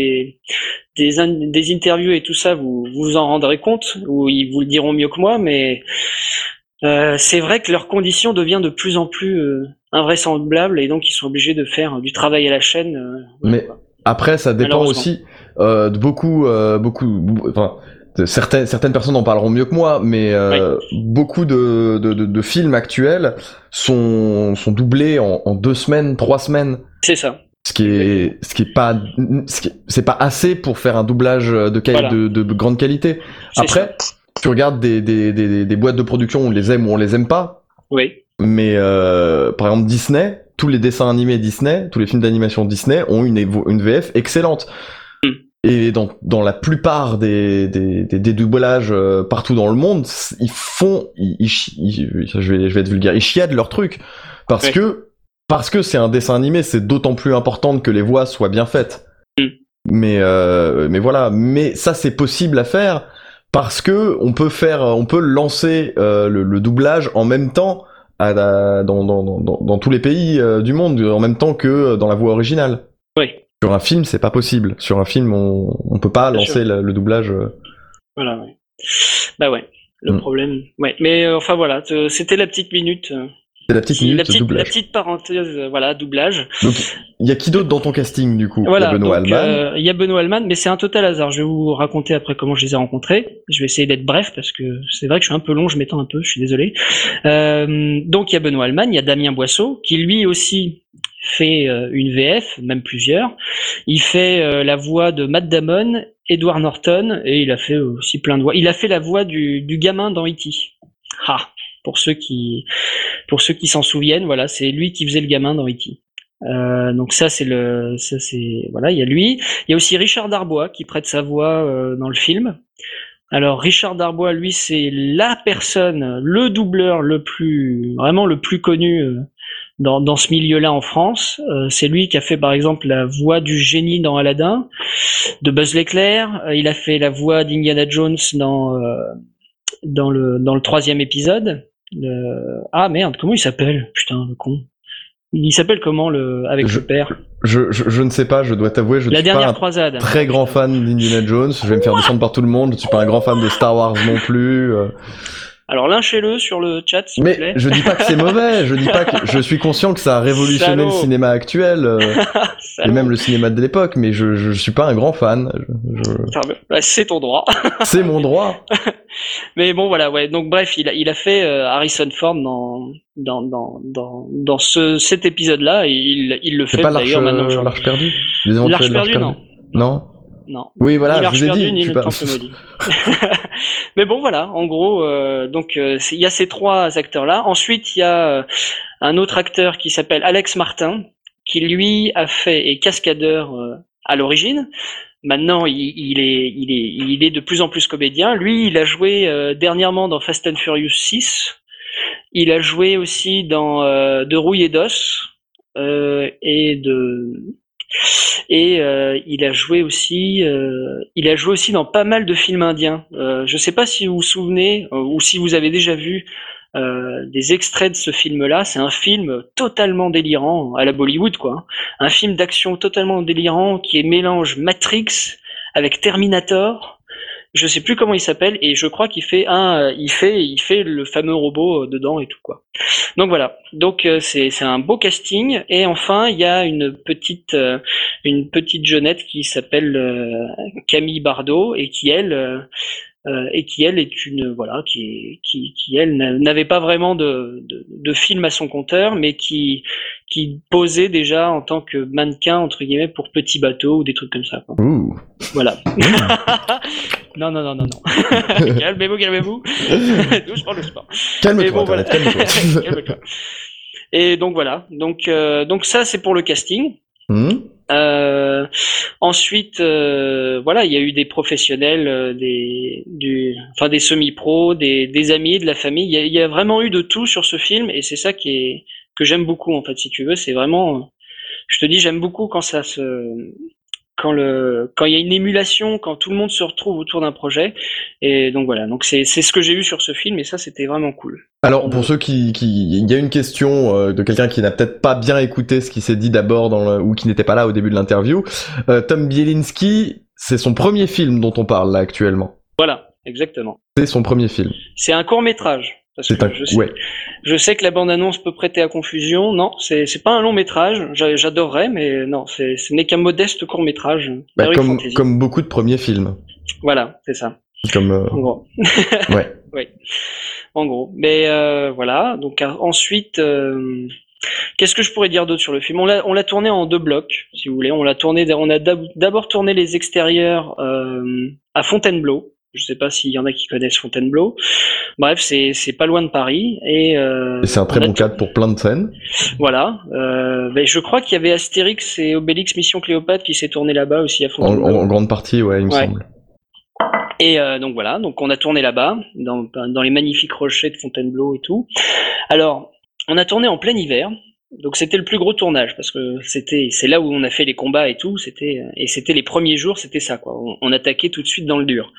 des interviews et tout ça, vous vous en rendrez compte, ou ils vous le diront mieux que moi, mais c'est vrai que leurs conditions deviennent de plus en plus invraisemblables, et donc ils sont obligés de faire du travail à la chaîne. Mais après, ça dépend aussi de beaucoup. Enfin, certaines personnes en parleront mieux que moi, mais beaucoup de films actuels sont doublés en 2 semaines, 3 semaines. C'est ça. C'est pas assez pour faire un doublage de grande qualité. Après, tu regardes des boîtes de production, on les aime ou on les aime pas. Oui. Mais par exemple Disney, tous les dessins animés Disney, tous les films d'animation Disney ont une VF excellente. Et dans la plupart des doublages partout dans le monde, je vais être vulgaire, ils chiadent leur truc parce que c'est un dessin animé, c'est d'autant plus important que les voix soient bien faites. Mais voilà, mais ça c'est possible à faire parce que on peut lancer le doublage en même temps dans tous les pays du monde, en même temps que dans la voix originale. Oui. Sur un film, c'est pas possible. Sur un film, on peut pas lancer le doublage. Voilà, ouais. Bah ouais, le problème. Ouais, mais enfin voilà, c'était la petite minute. C'est la petite minute doublage. La petite parenthèse, voilà, doublage. Donc, il y a qui d'autre dans ton casting du coup? Voilà, il y a Benoît Alman. Il y a Benoît Alman, mais c'est un total hasard. Je vais vous raconter après comment je les ai rencontrés. Je vais essayer d'être bref parce que c'est vrai que je suis un peu long, je m'étends un peu, je suis désolé. Donc il y a Benoît Alman, il y a Damien Boisseau, qui lui aussi fait une VF, même plusieurs. Il fait la voix de Matt Damon, Edward Norton, et il a fait aussi plein de voix. Il a fait la voix du gamin dans E.T. Pour ceux qui s'en souviennent, voilà, c'est lui qui faisait le gamin dans E.T. Donc voilà, il y a lui. Il y a aussi Richard Darbois qui prête sa voix dans le film. Alors Richard Darbois, lui, c'est la personne, le doubleur vraiment le plus connu dans ce milieu-là en France. C'est lui qui a fait par exemple la voix du génie dans Aladdin, de Buzz l'éclair. Il a fait la voix d'Indiana Jones dans le 3e épisode. Ah merde, comment il s'appelle? Putain, le con. Il s'appelle comment avec le père? Je ne sais pas, je dois t'avouer, je ne suis pas un très grand fan d'Indiana Jones. Je vais me faire descendre par tout le monde. Je ne suis pas un grand fan de Star Wars non plus. Alors lâchez-le sur le chat, s'il vous plaît. Mais je dis pas que c'est mauvais, je dis pas que je suis conscient que ça a révolutionné le cinéma actuel et même le cinéma de l'époque, mais je suis pas un grand fan. C'est ton droit. C'est mon droit. Mais bon voilà, ouais. Donc bref, il a fait Harrison Ford dans cet épisode-là, et il le fait d'ailleurs maintenant. L'Arche perdue. L'Arche perdue, non. Non. non. Oui, voilà, Ni je vous L'Arche ai perdue, dit. ni Je suis Le pas... Temple maudit. Mais bon, voilà, en gros, il y a ces trois acteurs-là. Ensuite, il y a un autre acteur qui s'appelle Alex Martin, qui lui est cascadeur à l'origine. Maintenant, il est de plus en plus comédien. Lui, il a joué dernièrement dans Fast and Furious 6. Il a joué aussi dans De Rouille et d'Os il a joué aussi dans pas mal de films indiens. Je sais pas si vous vous souvenez ou si vous avez déjà vu des extraits de ce film-là. C'est un film totalement délirant à la Bollywood, quoi. Un film d'action totalement délirant qui mélange Matrix avec Terminator. Je sais plus comment il s'appelle et je crois qu'il fait il fait le fameux robot dedans et tout, quoi. Donc voilà. Donc c'est un beau casting et enfin il y a une petite jeunette qui s'appelle Camille Bardot et qui elle est une qui elle n'avait pas vraiment de film à son compteur, mais qui posait déjà en tant que mannequin entre guillemets pour Petit Bateau ou des trucs comme ça, quoi. Ouh. Voilà. Non. Calmez-vous. Douche prends le sport. Calme-toi, bon, voilà. calme-toi. Calme-toi. Et donc voilà. Donc ça c'est pour le casting. Ensuite, voilà, il y a eu des professionnels, des semi-pros, des amis, de la famille. Il y a vraiment eu de tout sur ce film, et c'est ça que j'aime beaucoup, en fait, si tu veux. C'est vraiment, je te dis, j'aime beaucoup quand quand il y a une émulation, quand tout le monde se retrouve autour d'un projet. Et donc voilà, donc c'est ce que j'ai eu sur ce film, et ça c'était vraiment cool. Alors pour ceux il y a une question de quelqu'un qui n'a peut-être pas bien écouté ce qui s'est dit d'abord ou qui n'était pas là au début de l'interview. Tom Bielinski, c'est son premier film dont on parle là actuellement. Voilà, exactement. C'est son premier film. C'est un court-métrage. Parce que je sais que la bande-annonce peut prêter à confusion. Non, c'est pas un long métrage. J'adorerais, mais non, ce n'est qu'un modeste court métrage. Comme beaucoup de premiers films. Voilà, c'est ça. Comme. En gros. Ouais. Oui. En gros. Mais voilà. Donc ensuite, qu'est-ce que je pourrais dire d'autre sur le film ? On l'a tourné en 2 blocs, si vous voulez. On a d'abord tourné les extérieurs à Fontainebleau. Je sais pas s'il y en a qui connaissent Fontainebleau. Bref, c'est pas loin de Paris et c'est un très bon cadre pour plein de scènes. Voilà. Je crois qu'il y avait Astérix et Obélix Mission Cléopâtre qui s'est tourné là-bas aussi à Fontainebleau. En grande partie, ouais, il me semble. Et donc voilà, donc on a tourné là-bas dans les magnifiques rochers de Fontainebleau et tout. Alors, on a tourné en plein hiver. Donc c'était le plus gros tournage parce que c'est là où on a fait les combats et tout, c'était les premiers jours, c'était ça, quoi. On attaquait tout de suite dans le dur.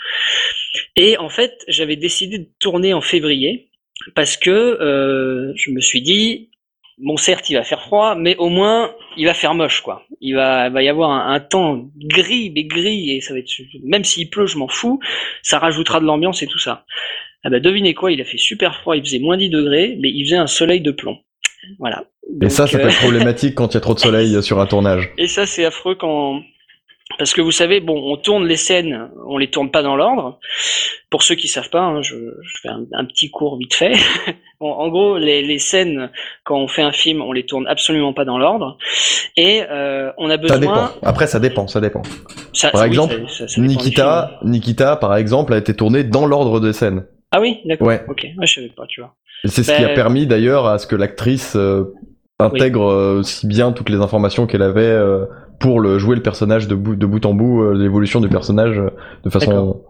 Et en fait, j'avais décidé de tourner en février parce que je me suis dit bon, certes, il va faire froid, mais au moins il va faire moche, quoi. Il va y avoir un temps gris, mais gris, et ça va être, même s'il pleut, je m'en fous, ça rajoutera de l'ambiance et tout ça. Ah bah devinez quoi, il a fait super froid, il faisait moins 10 degrés, mais il faisait un soleil de plomb. Voilà. Donc, et ça peut être problématique quand il y a trop de soleil sur un tournage. Et ça, c'est affreux parce que vous savez, bon, on tourne les scènes, on les tourne pas dans l'ordre. Pour ceux qui savent pas, hein, je fais un petit cours vite fait. En gros, les scènes, quand on fait un film, on les tourne absolument pas dans l'ordre. Et on a besoin... Ça dépend. Après, ça dépend. Par exemple, ça Nikita, par exemple, a été tourné dans l'ordre des scènes. Ah oui, d'accord. Ouais. Ok, je savais pas, tu vois. Et c'est ce qui a permis d'ailleurs à ce que l'actrice intègre si bien toutes les informations qu'elle avait pour jouer le personnage de bout en bout, l'évolution du personnage de façon... D'accord.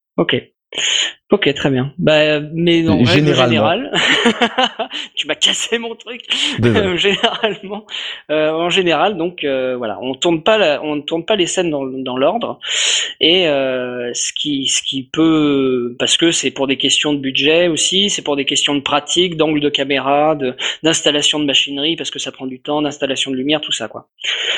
Ok, très bien. Mais en règle générale, tu m'as cassé mon truc. En général, donc voilà, on tourne pas les scènes dans l'ordre. Et ce qui peut, parce que c'est pour des questions de budget aussi, c'est pour des questions de pratique, d'angle de caméra, d'installation de machinerie, parce que ça prend du temps, d'installation de lumière, tout ça, quoi.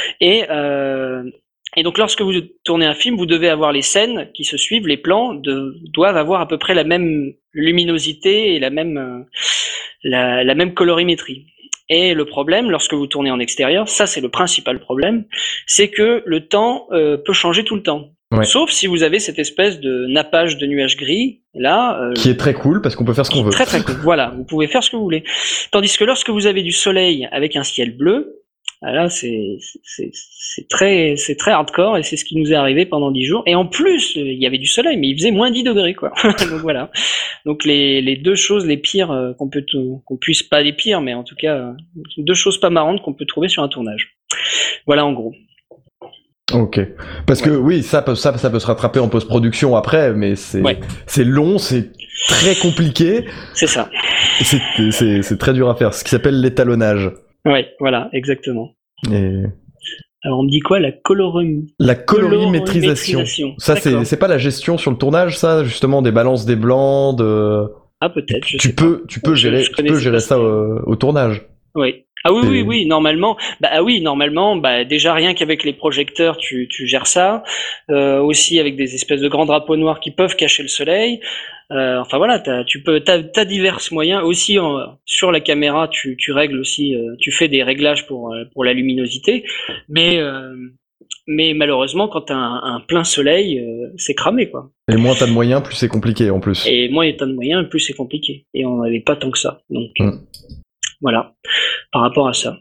Et donc lorsque vous tournez un film, vous devez avoir les scènes qui se suivent, les plans doivent avoir à peu près la même luminosité et la même colorimétrie. Et le problème, lorsque vous tournez en extérieur, ça c'est le principal problème, c'est que le temps peut changer tout le temps. Ouais. Sauf si vous avez cette espèce de nappage de nuages gris, là... qui est très cool, parce qu'on peut faire ce qu'on veut. Très très cool, voilà, vous pouvez faire ce que vous voulez. Tandis que lorsque vous avez du soleil avec un ciel bleu, Là, c'est très hardcore et c'est ce qui nous est arrivé pendant 10 jours. Et en plus, il y avait du soleil, mais il faisait moins 10 degrés, quoi. Donc voilà. Donc les deux choses les pires qu'on puisse, pas les pires, mais en tout cas, deux choses pas marrantes qu'on peut trouver sur un tournage. Voilà, en gros. Ok. Parce que oui, ça peut se rattraper en post-production après, mais c'est long, c'est très compliqué. C'est ça. C'est très dur à faire. Ce qui s'appelle l'étalonnage. Ouais, voilà, exactement. Et... Alors on me dit quoi, la colorimétrisation. Ça c'est pas la gestion sur le tournage, ça, justement, des balances des blancs, de. Ah peut-être. Tu peux gérer ça au tournage. Oui. Ah oui, normalement. Déjà rien qu'avec les projecteurs, tu gères ça. Aussi avec des espèces de grands drapeaux noirs qui peuvent cacher le soleil. Enfin voilà, t'as divers moyens. Aussi sur la caméra, tu règles aussi, tu fais des réglages pour la luminosité. Mais malheureusement, quand t'as un plein soleil, c'est cramé, quoi. Et moins t'as de moyens, plus c'est compliqué en plus. Et moins t'as de moyens, plus c'est compliqué. Et on n'avait pas tant que ça. Donc voilà, par rapport à ça.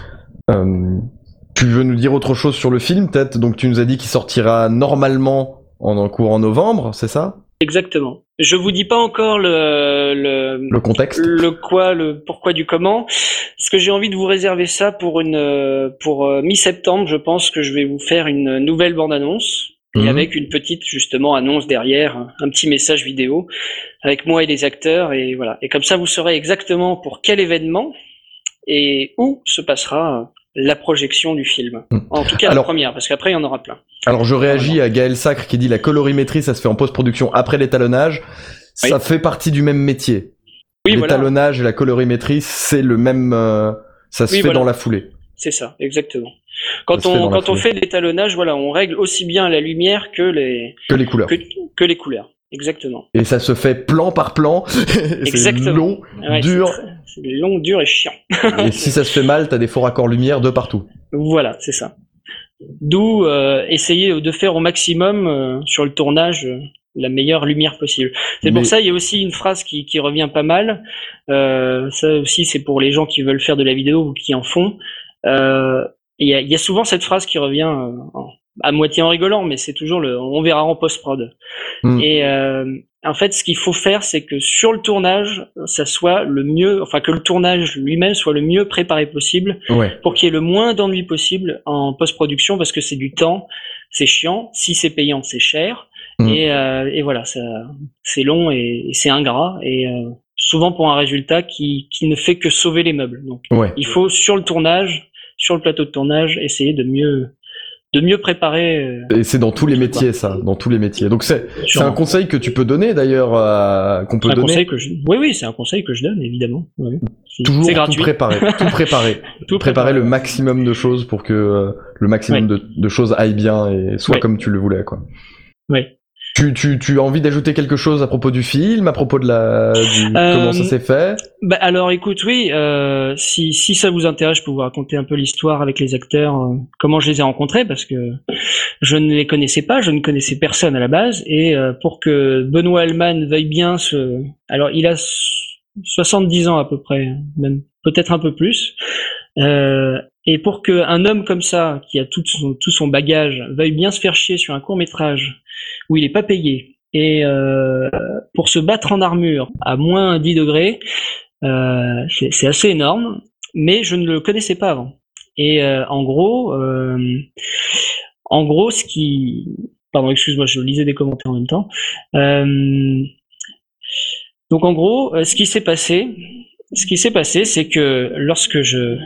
Tu veux nous dire autre chose sur le film, peut-être? Donc tu nous as dit qu'il sortira normalement en courant novembre, c'est ça? Exactement. Je vous dis pas encore le contexte, le pourquoi du comment, parce que j'ai envie de vous réserver ça pour mi-septembre. Je pense que je vais vous faire une nouvelle bande-annonce et avec une petite justement annonce derrière, un petit message vidéo avec moi et les acteurs, et voilà. Et comme ça, vous saurez exactement pour quel événement et où se passera la projection du film. En tout cas, la première, parce qu'après, il y en aura plein. Alors, je réagis à Gaël Sacre qui dit la colorimétrie, ça se fait en post-production après l'étalonnage. Oui. Ça fait partie du même métier. Oui, l'étalonnage et la colorimétrie, c'est le même... ça se fait dans la foulée. C'est ça, exactement. Quand on fait l'étalonnage, voilà, on règle aussi bien la lumière que les couleurs. Que les couleurs. Exactement. Et ça se fait plan par plan. C'est long, dur. C'est long, dur et chiant. Et si ça se fait mal, t'as des faux raccords lumière de partout. Voilà, c'est ça. D'où essayer de faire au maximum sur le tournage la meilleure lumière possible. Pour ça, il y a aussi une phrase qui revient pas mal. Ça aussi, c'est pour les gens qui veulent faire de la vidéo ou qui en font. Il y a souvent cette phrase qui revient à moitié en rigolant, mais c'est toujours on verra en post-prod. Et en fait, ce qu'il faut faire, c'est que sur le tournage, ça soit le mieux, enfin que le tournage lui-même soit le mieux préparé possible, pour qu'il y ait le moins d'ennuis possible en post-production, parce que c'est du temps, c'est chiant. Si c'est payant, c'est cher, et voilà, c'est long et c'est ingrat, et souvent pour un résultat qui ne fait que sauver les meubles. Donc, il faut sur le tournage, sur le plateau de tournage, essayer de mieux préparer. Et c'est dans tous les métiers, ça, dans tous les métiers. Donc c'est un conseil que tu peux donner d'ailleurs, qu'on peut donner. Oui, c'est un conseil que je donne, évidemment. Oui. Toujours tout préparer, préparer le maximum de choses pour que le maximum de choses aillent bien et soit comme tu le voulais, quoi. Oui. Tu as envie d'ajouter quelque chose à propos du film, à propos de comment ça s'est fait? Alors écoute, oui, si ça vous intéresse, je peux vous raconter un peu l'histoire avec les acteurs, comment je les ai rencontrés, parce que je ne les connaissais pas, je ne connaissais personne à la base, et pour que Benoît Hellman veuille bien alors il a 70 ans à peu près, même peut-être un peu plus, et pour qu'un homme comme ça, qui a tout son bagage, veuille bien se faire chier sur un court-métrage où il est pas payé, et pour se battre en armure à moins 10 degrés, c'est assez énorme, mais je ne le connaissais pas avant. Et en gros, ce qui... Pardon, excuse-moi, je lisais des commentaires en même temps. Donc en gros, ce qui s'est passé, c'est que lorsque je...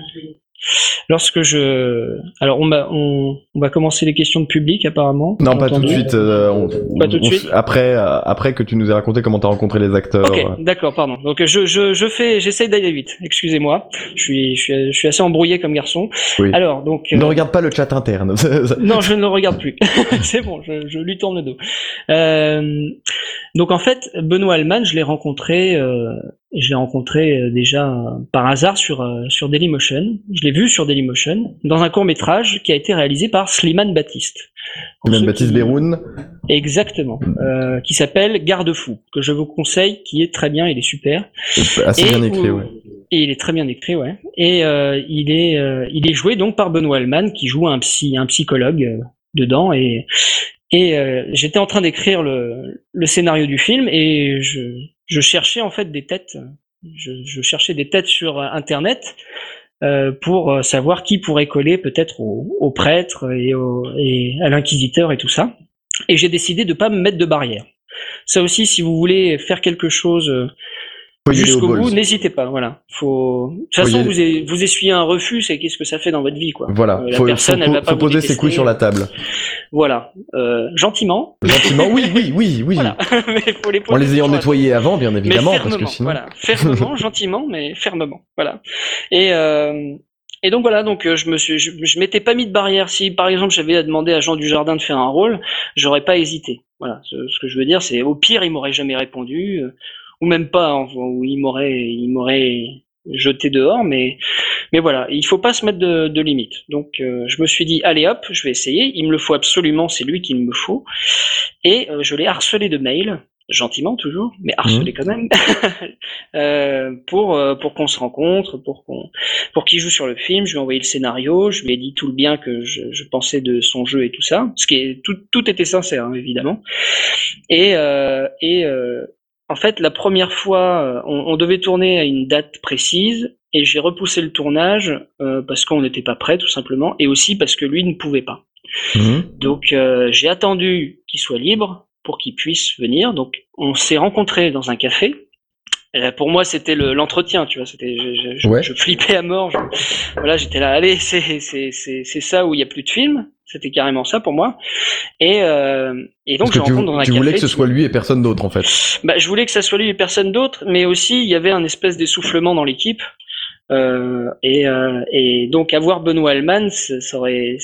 Alors on va commencer les questions de public apparemment. Non, pas tout de suite. Pas tout de suite. Après que tu nous aies raconté comment t'as rencontré les acteurs. Ok, d'accord, pardon. Donc j'essaie d'aller vite. Excusez-moi. Je suis assez embrouillé comme garçon. Oui. Alors donc. Ne regarde pas le chat interne. Non, je ne le regarde plus. C'est bon, je lui tourne le dos. Donc en fait, Benoît Hellman, je l'ai rencontré déjà par hasard sur Dailymotion. Je l'ai vu sur Dailymotion dans un court-métrage qui a été réalisé par Slimane Baptiste. Slimane Baptiste Beroun. Exactement. Qui s'appelle Garde-fou, que je vous conseille, qui est très bien, il est super. Assez bien écrit, ouais. Et il est très bien écrit, ouais. Et il est joué donc par Benoît Alman, qui joue un psychologue dedans. Et j'étais en train d'écrire le scénario du film et je cherchais en fait des têtes. Je cherchais des têtes sur Internet pour savoir qui pourrait coller peut-être au prêtre et à l'inquisiteur et tout ça. Et j'ai décidé de pas me mettre de barrière. Ça aussi, si vous voulez faire quelque chose jusqu'au bout, n'hésitez pas. Voilà. De toute façon, vous essuyez un refus, c'est qu'est-ce que ça fait dans votre vie, quoi. Voilà. La personne, elle va pas faut poser ses couilles sur la table. Voilà. Gentiment. Gentiment, oui. Voilà. Mais faut les poser en les ayant nettoyés avant, bien évidemment, parce que sinon. Voilà. Fermement, gentiment, mais fermement. Voilà. Et donc voilà, donc je m'étais pas mis de barrière. Si par exemple j'avais demandé à Jean Dujardin de faire un rôle, j'aurais pas hésité. Voilà, ce que je veux dire, c'est au pire il m'aurait jamais répondu, ou même pas, ou il m'aurait jeté dehors. Mais voilà, il faut pas se mettre de limite. Donc je me suis dit allez hop, je vais essayer. Il me le faut absolument, c'est lui qu'il me faut. Et je l'ai harcelé de mails. Gentiment toujours, mais harcelé quand même, pour qu'on se rencontre, pour qu'il joue sur le film. Je lui ai envoyé le scénario, je lui ai dit tout le bien que je pensais de son jeu et tout ça, ce qui est tout était sincère, hein, évidemment. Et en fait, la première fois, on devait tourner à une date précise et j'ai repoussé le tournage parce qu'on n'était pas prêt, tout simplement, et aussi parce que lui ne pouvait pas. Donc j'ai attendu qu'il soit libre pour qu'il puisse venir. Donc on s'est rencontrés dans un café. Pour moi c'était l'entretien, tu vois, c'était je flippais à mort. Voilà, j'étais là, allez, c'est ça où il y a plus de film. C'était carrément ça pour moi. Et donc je rencontre dans un café. Tu voulais que ce soit lui et personne d'autre en fait. Bah je voulais que ça soit lui et personne d'autre, mais aussi il y avait un espèce d'essoufflement dans l'équipe. Et donc avoir Benoît Alman, ça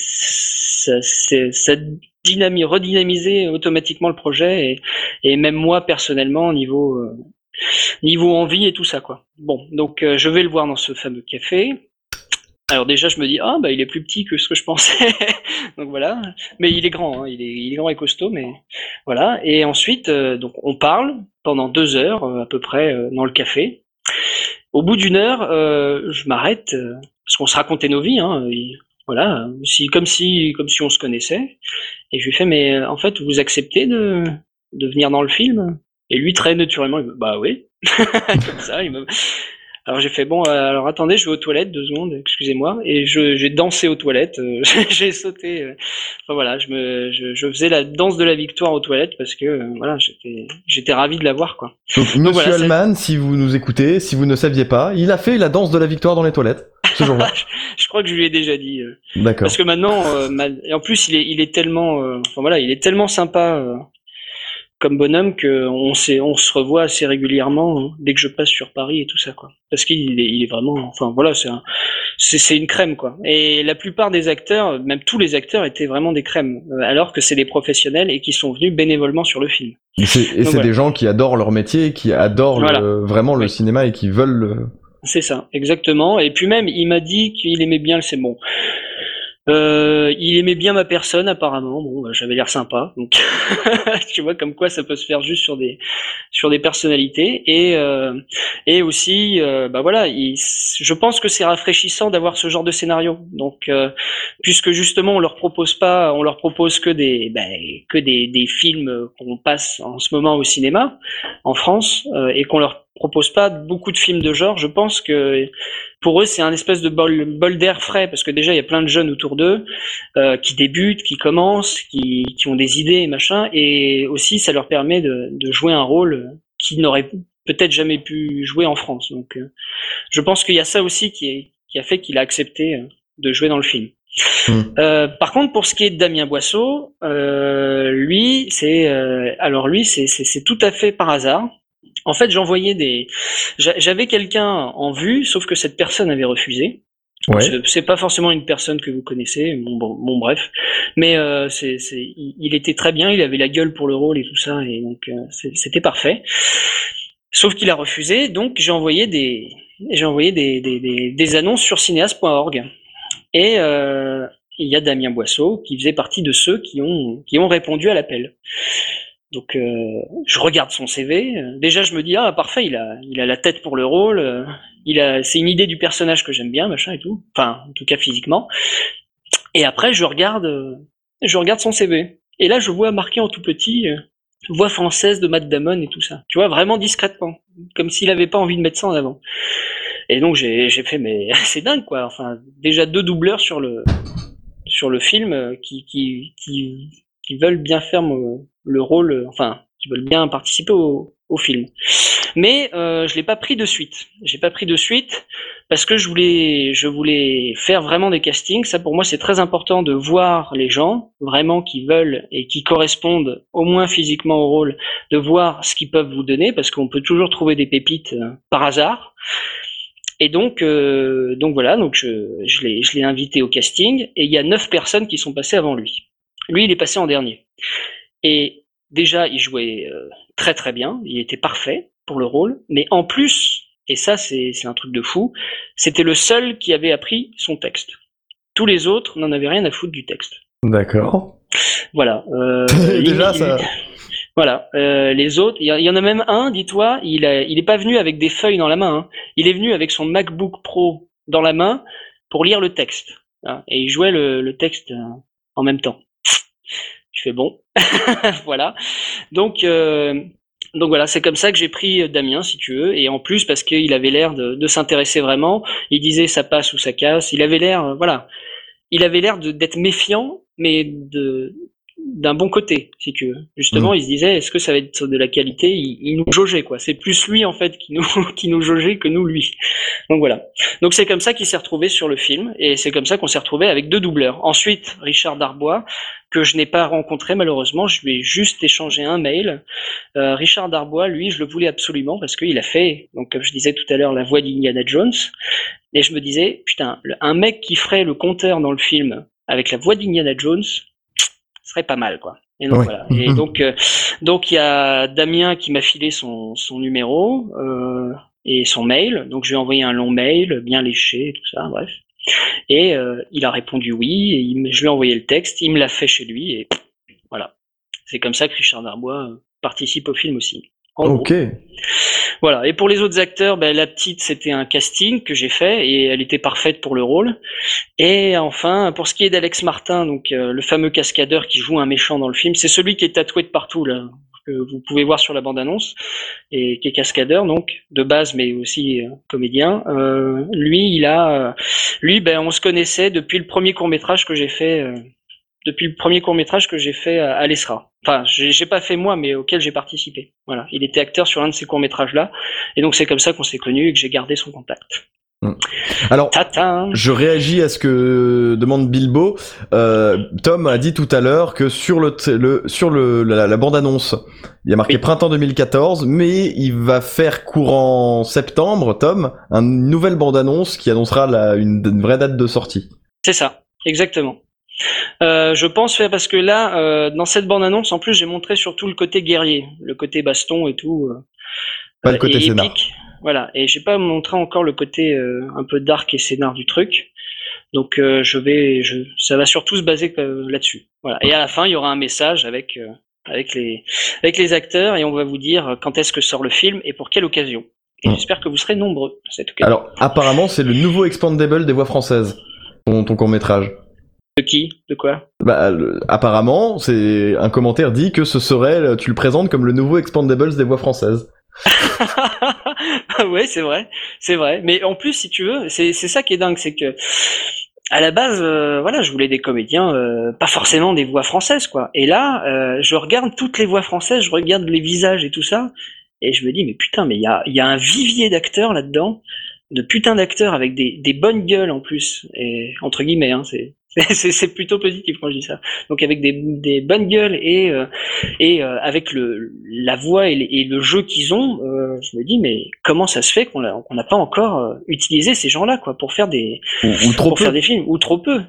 redynamiser automatiquement le projet et même moi personnellement niveau envie et tout ça quoi. Bon, donc je vais le voir dans ce fameux café. Alors déjà je me dis il est plus petit que ce que je pensais. Donc voilà, mais il est grand, hein, il est grand et costaud, mais voilà. Et ensuite donc on parle pendant 2 heures à peu près dans le café. Au bout d'1 heure, je m'arrête parce qu'on se racontait nos vies, hein. Voilà, comme si on se connaissait. Et je lui fais mais en fait vous acceptez de venir dans le film? Et lui très naturellement il me bah oui, comme ça. Alors j'ai fait bon, alors attendez, je vais aux toilettes 2 secondes, excusez-moi. Et j'ai dansé aux toilettes, j'ai sauté. Enfin voilà, je faisais la danse de la victoire aux toilettes parce que voilà, j'étais ravi de la voir quoi. Donc Monsieur Alman, si vous nous écoutez, si vous ne saviez pas, il a fait la danse de la victoire dans les toilettes ce jour-là. Je crois que je lui ai déjà dit. D'accord. Parce que maintenant, et en plus il est tellement, enfin voilà, il est tellement sympa. Comme bonhomme que on se revoit assez régulièrement hein, dès que je passe sur Paris et tout ça quoi. Parce qu'il est vraiment, enfin voilà, c'est une crème quoi. Et la plupart des acteurs, même tous les acteurs étaient vraiment des crèmes, alors que c'est des professionnels et qui sont venus bénévolement sur le film. Et c'est des gens qui adorent leur métier, qui adorent vraiment le cinéma et qui veulent. C'est ça, exactement. Et puis même, il m'a dit qu'il aimait bien c'est bon. Il aimait bien ma personne apparemment. Bon, j'avais l'air sympa, donc tu vois comme quoi ça peut se faire juste sur des personnalités et aussi voilà. Je pense que c'est rafraîchissant d'avoir ce genre de scénario. Donc puisque justement on leur propose que des films qu'on passe en ce moment au cinéma en France et qu'on leur propose pas beaucoup de films de genre. Je pense que pour eux, c'est un espèce de bol d'air frais parce que déjà il y a plein de jeunes autour d'eux qui débutent, qui commencent, qui ont des idées et machin, et aussi ça leur permet de jouer un rôle qu'ils n'auraient peut-être jamais pu jouer en France. Donc, je pense qu'il y a ça aussi qui a fait qu'il a accepté de jouer dans le film. Par contre, pour ce qui est de Damien Boisseau, lui, c'est tout à fait par hasard. En fait, j'avais quelqu'un en vue, sauf que cette personne avait refusé. Ouais. C'est pas forcément une personne que vous connaissez, bon bref, mais il était très bien, il avait la gueule pour le rôle et tout ça, et donc c'était parfait. Sauf qu'il a refusé, donc j'ai envoyé des annonces sur cinéaste.org, et il y a Damien Boisseau qui faisait partie de ceux qui ont répondu à l'appel. Donc je regarde son CV. Déjà je me dis ah parfait, il a la tête pour le rôle. C'est une idée du personnage que j'aime bien, machin et tout. Enfin en tout cas physiquement. Et après je regarde son CV. Et là je vois marqué en tout petit voix française de Matt Damon et tout ça. Tu vois, vraiment discrètement, comme s'il avait pas envie de mettre ça en avant. Et donc j'ai fait mais c'est dingue quoi. Enfin déjà 2 doubleurs sur le film qui veulent bien faire le rôle, enfin qui veulent bien participer au film. Mais je l'ai pas pris de suite. J'ai pas pris de suite parce que je voulais faire vraiment des castings. Ça pour moi c'est très important de voir les gens vraiment qui veulent et qui correspondent au moins physiquement au rôle, de voir ce qu'ils peuvent vous donner parce qu'on peut toujours trouver des pépites par hasard. Et donc voilà, donc je l'ai invité au casting et il y a 9 personnes qui sont passées avant lui. Lui il est passé en dernier. Et déjà il jouait très très bien, il était parfait pour le rôle, mais en plus, et ça c'est un truc de fou, c'était le seul qui avait appris son texte. Tous les autres n'en avaient rien à foutre du texte. D'accord. Voilà. Déjà ça. Voilà. Les autres, il y en a même un, dis-toi, il est pas venu avec des feuilles dans la main. Hein. Il est venu avec son MacBook Pro dans la main pour lire le texte. Hein, et il jouait le texte en même temps. Je fais bon, voilà. Donc voilà, c'est comme ça que j'ai pris Damien, si tu veux. Et en plus, parce qu'il avait l'air de s'intéresser vraiment, il disait ça passe ou ça casse. Il avait l'air, voilà, il avait l'air d'être méfiant, mais d'un bon côté, si tu veux. Justement, il se disait, est-ce que ça va être de la qualité? Il nous jaugeait, quoi. C'est plus lui, en fait, qui nous jaugeait que nous, lui. Donc voilà. Donc c'est comme ça qu'il s'est retrouvé sur le film, et c'est comme ça qu'on s'est retrouvé avec 2 doubleurs. Ensuite, Richard Darbois, que je n'ai pas rencontré malheureusement, je lui ai juste échangé un mail. Richard Darbois, lui, je le voulais absolument parce qu'il a fait, donc comme je disais tout à l'heure, la voix d'Indiana Jones. Et je me disais, putain, un mec qui ferait le compteur dans le film avec la voix d'Indiana Jones, serait pas mal, quoi. Et donc voilà. Et donc il y a Damien qui m'a filé son numéro et son mail. Donc je lui ai envoyé un long mail, bien léché et tout ça, bref. Et il a répondu oui. Et je lui ai envoyé le texte. Il me l'a fait chez lui et voilà. C'est comme ça que Richard Darbois participe au film aussi. Ok. Voilà. Et pour les autres acteurs, ben, la petite, c'était un casting que j'ai fait et elle était parfaite pour le rôle. Et enfin, pour ce qui est d'Alex Martin, donc le fameux cascadeur qui joue un méchant dans le film, c'est celui qui est tatoué de partout là, que vous pouvez voir sur la bande-annonce et qui est cascadeur donc de base, mais aussi comédien. Lui, ben on se connaissait depuis le premier court-métrage que j'ai fait. À l'ESRA. Enfin, j'ai pas fait moi, mais auquel j'ai participé. Voilà, il était acteur sur un de ces courts-métrages là, et donc c'est comme ça qu'on s'est connus et que j'ai gardé son contact. Alors, je réagis à ce que demande Bilbo. Tom a dit tout à l'heure que sur la bande-annonce, il y a marqué printemps 2014, mais il va faire courant septembre, Tom, une nouvelle bande-annonce qui annoncera une vraie date de sortie. C'est ça, exactement. Je pense parce que là, dans cette bande-annonce, en plus, j'ai montré surtout le côté guerrier, le côté baston et tout. Pas le côté scénar. Voilà, et j'ai pas montré encore le côté un peu dark et scénar du truc. Donc ça va surtout se baser là-dessus. Voilà. Et à la fin, il y aura un message avec les acteurs et on va vous dire quand est-ce que sort le film et pour quelle occasion. Et j'espère que vous serez nombreux à cette occasion. Alors, apparemment, c'est le nouveau Expandable des voix françaises, ton court-métrage. De qui? De quoi? Apparemment, c'est un commentaire dit que tu le présentes comme le nouveau Expandables des voix françaises. Ouais, c'est vrai. Mais en plus, si tu veux, c'est ça qui est dingue, c'est que à la base, voilà, je voulais des comédiens, pas forcément des voix françaises, quoi. Et là, je regarde toutes les voix françaises, je regarde les visages et tout ça, et je me dis, mais putain, mais il y a un vivier d'acteurs là-dedans, de putain d'acteurs avec des bonnes gueules en plus, et entre guillemets, hein, c'est plutôt positif quand je dis ça. Donc avec des bonnes gueules et avec la voix et le jeu qu'ils ont, je me dis mais comment ça se fait qu'on n'a pas encore utilisé ces gens-là quoi pour faire des faire des films ou trop peu.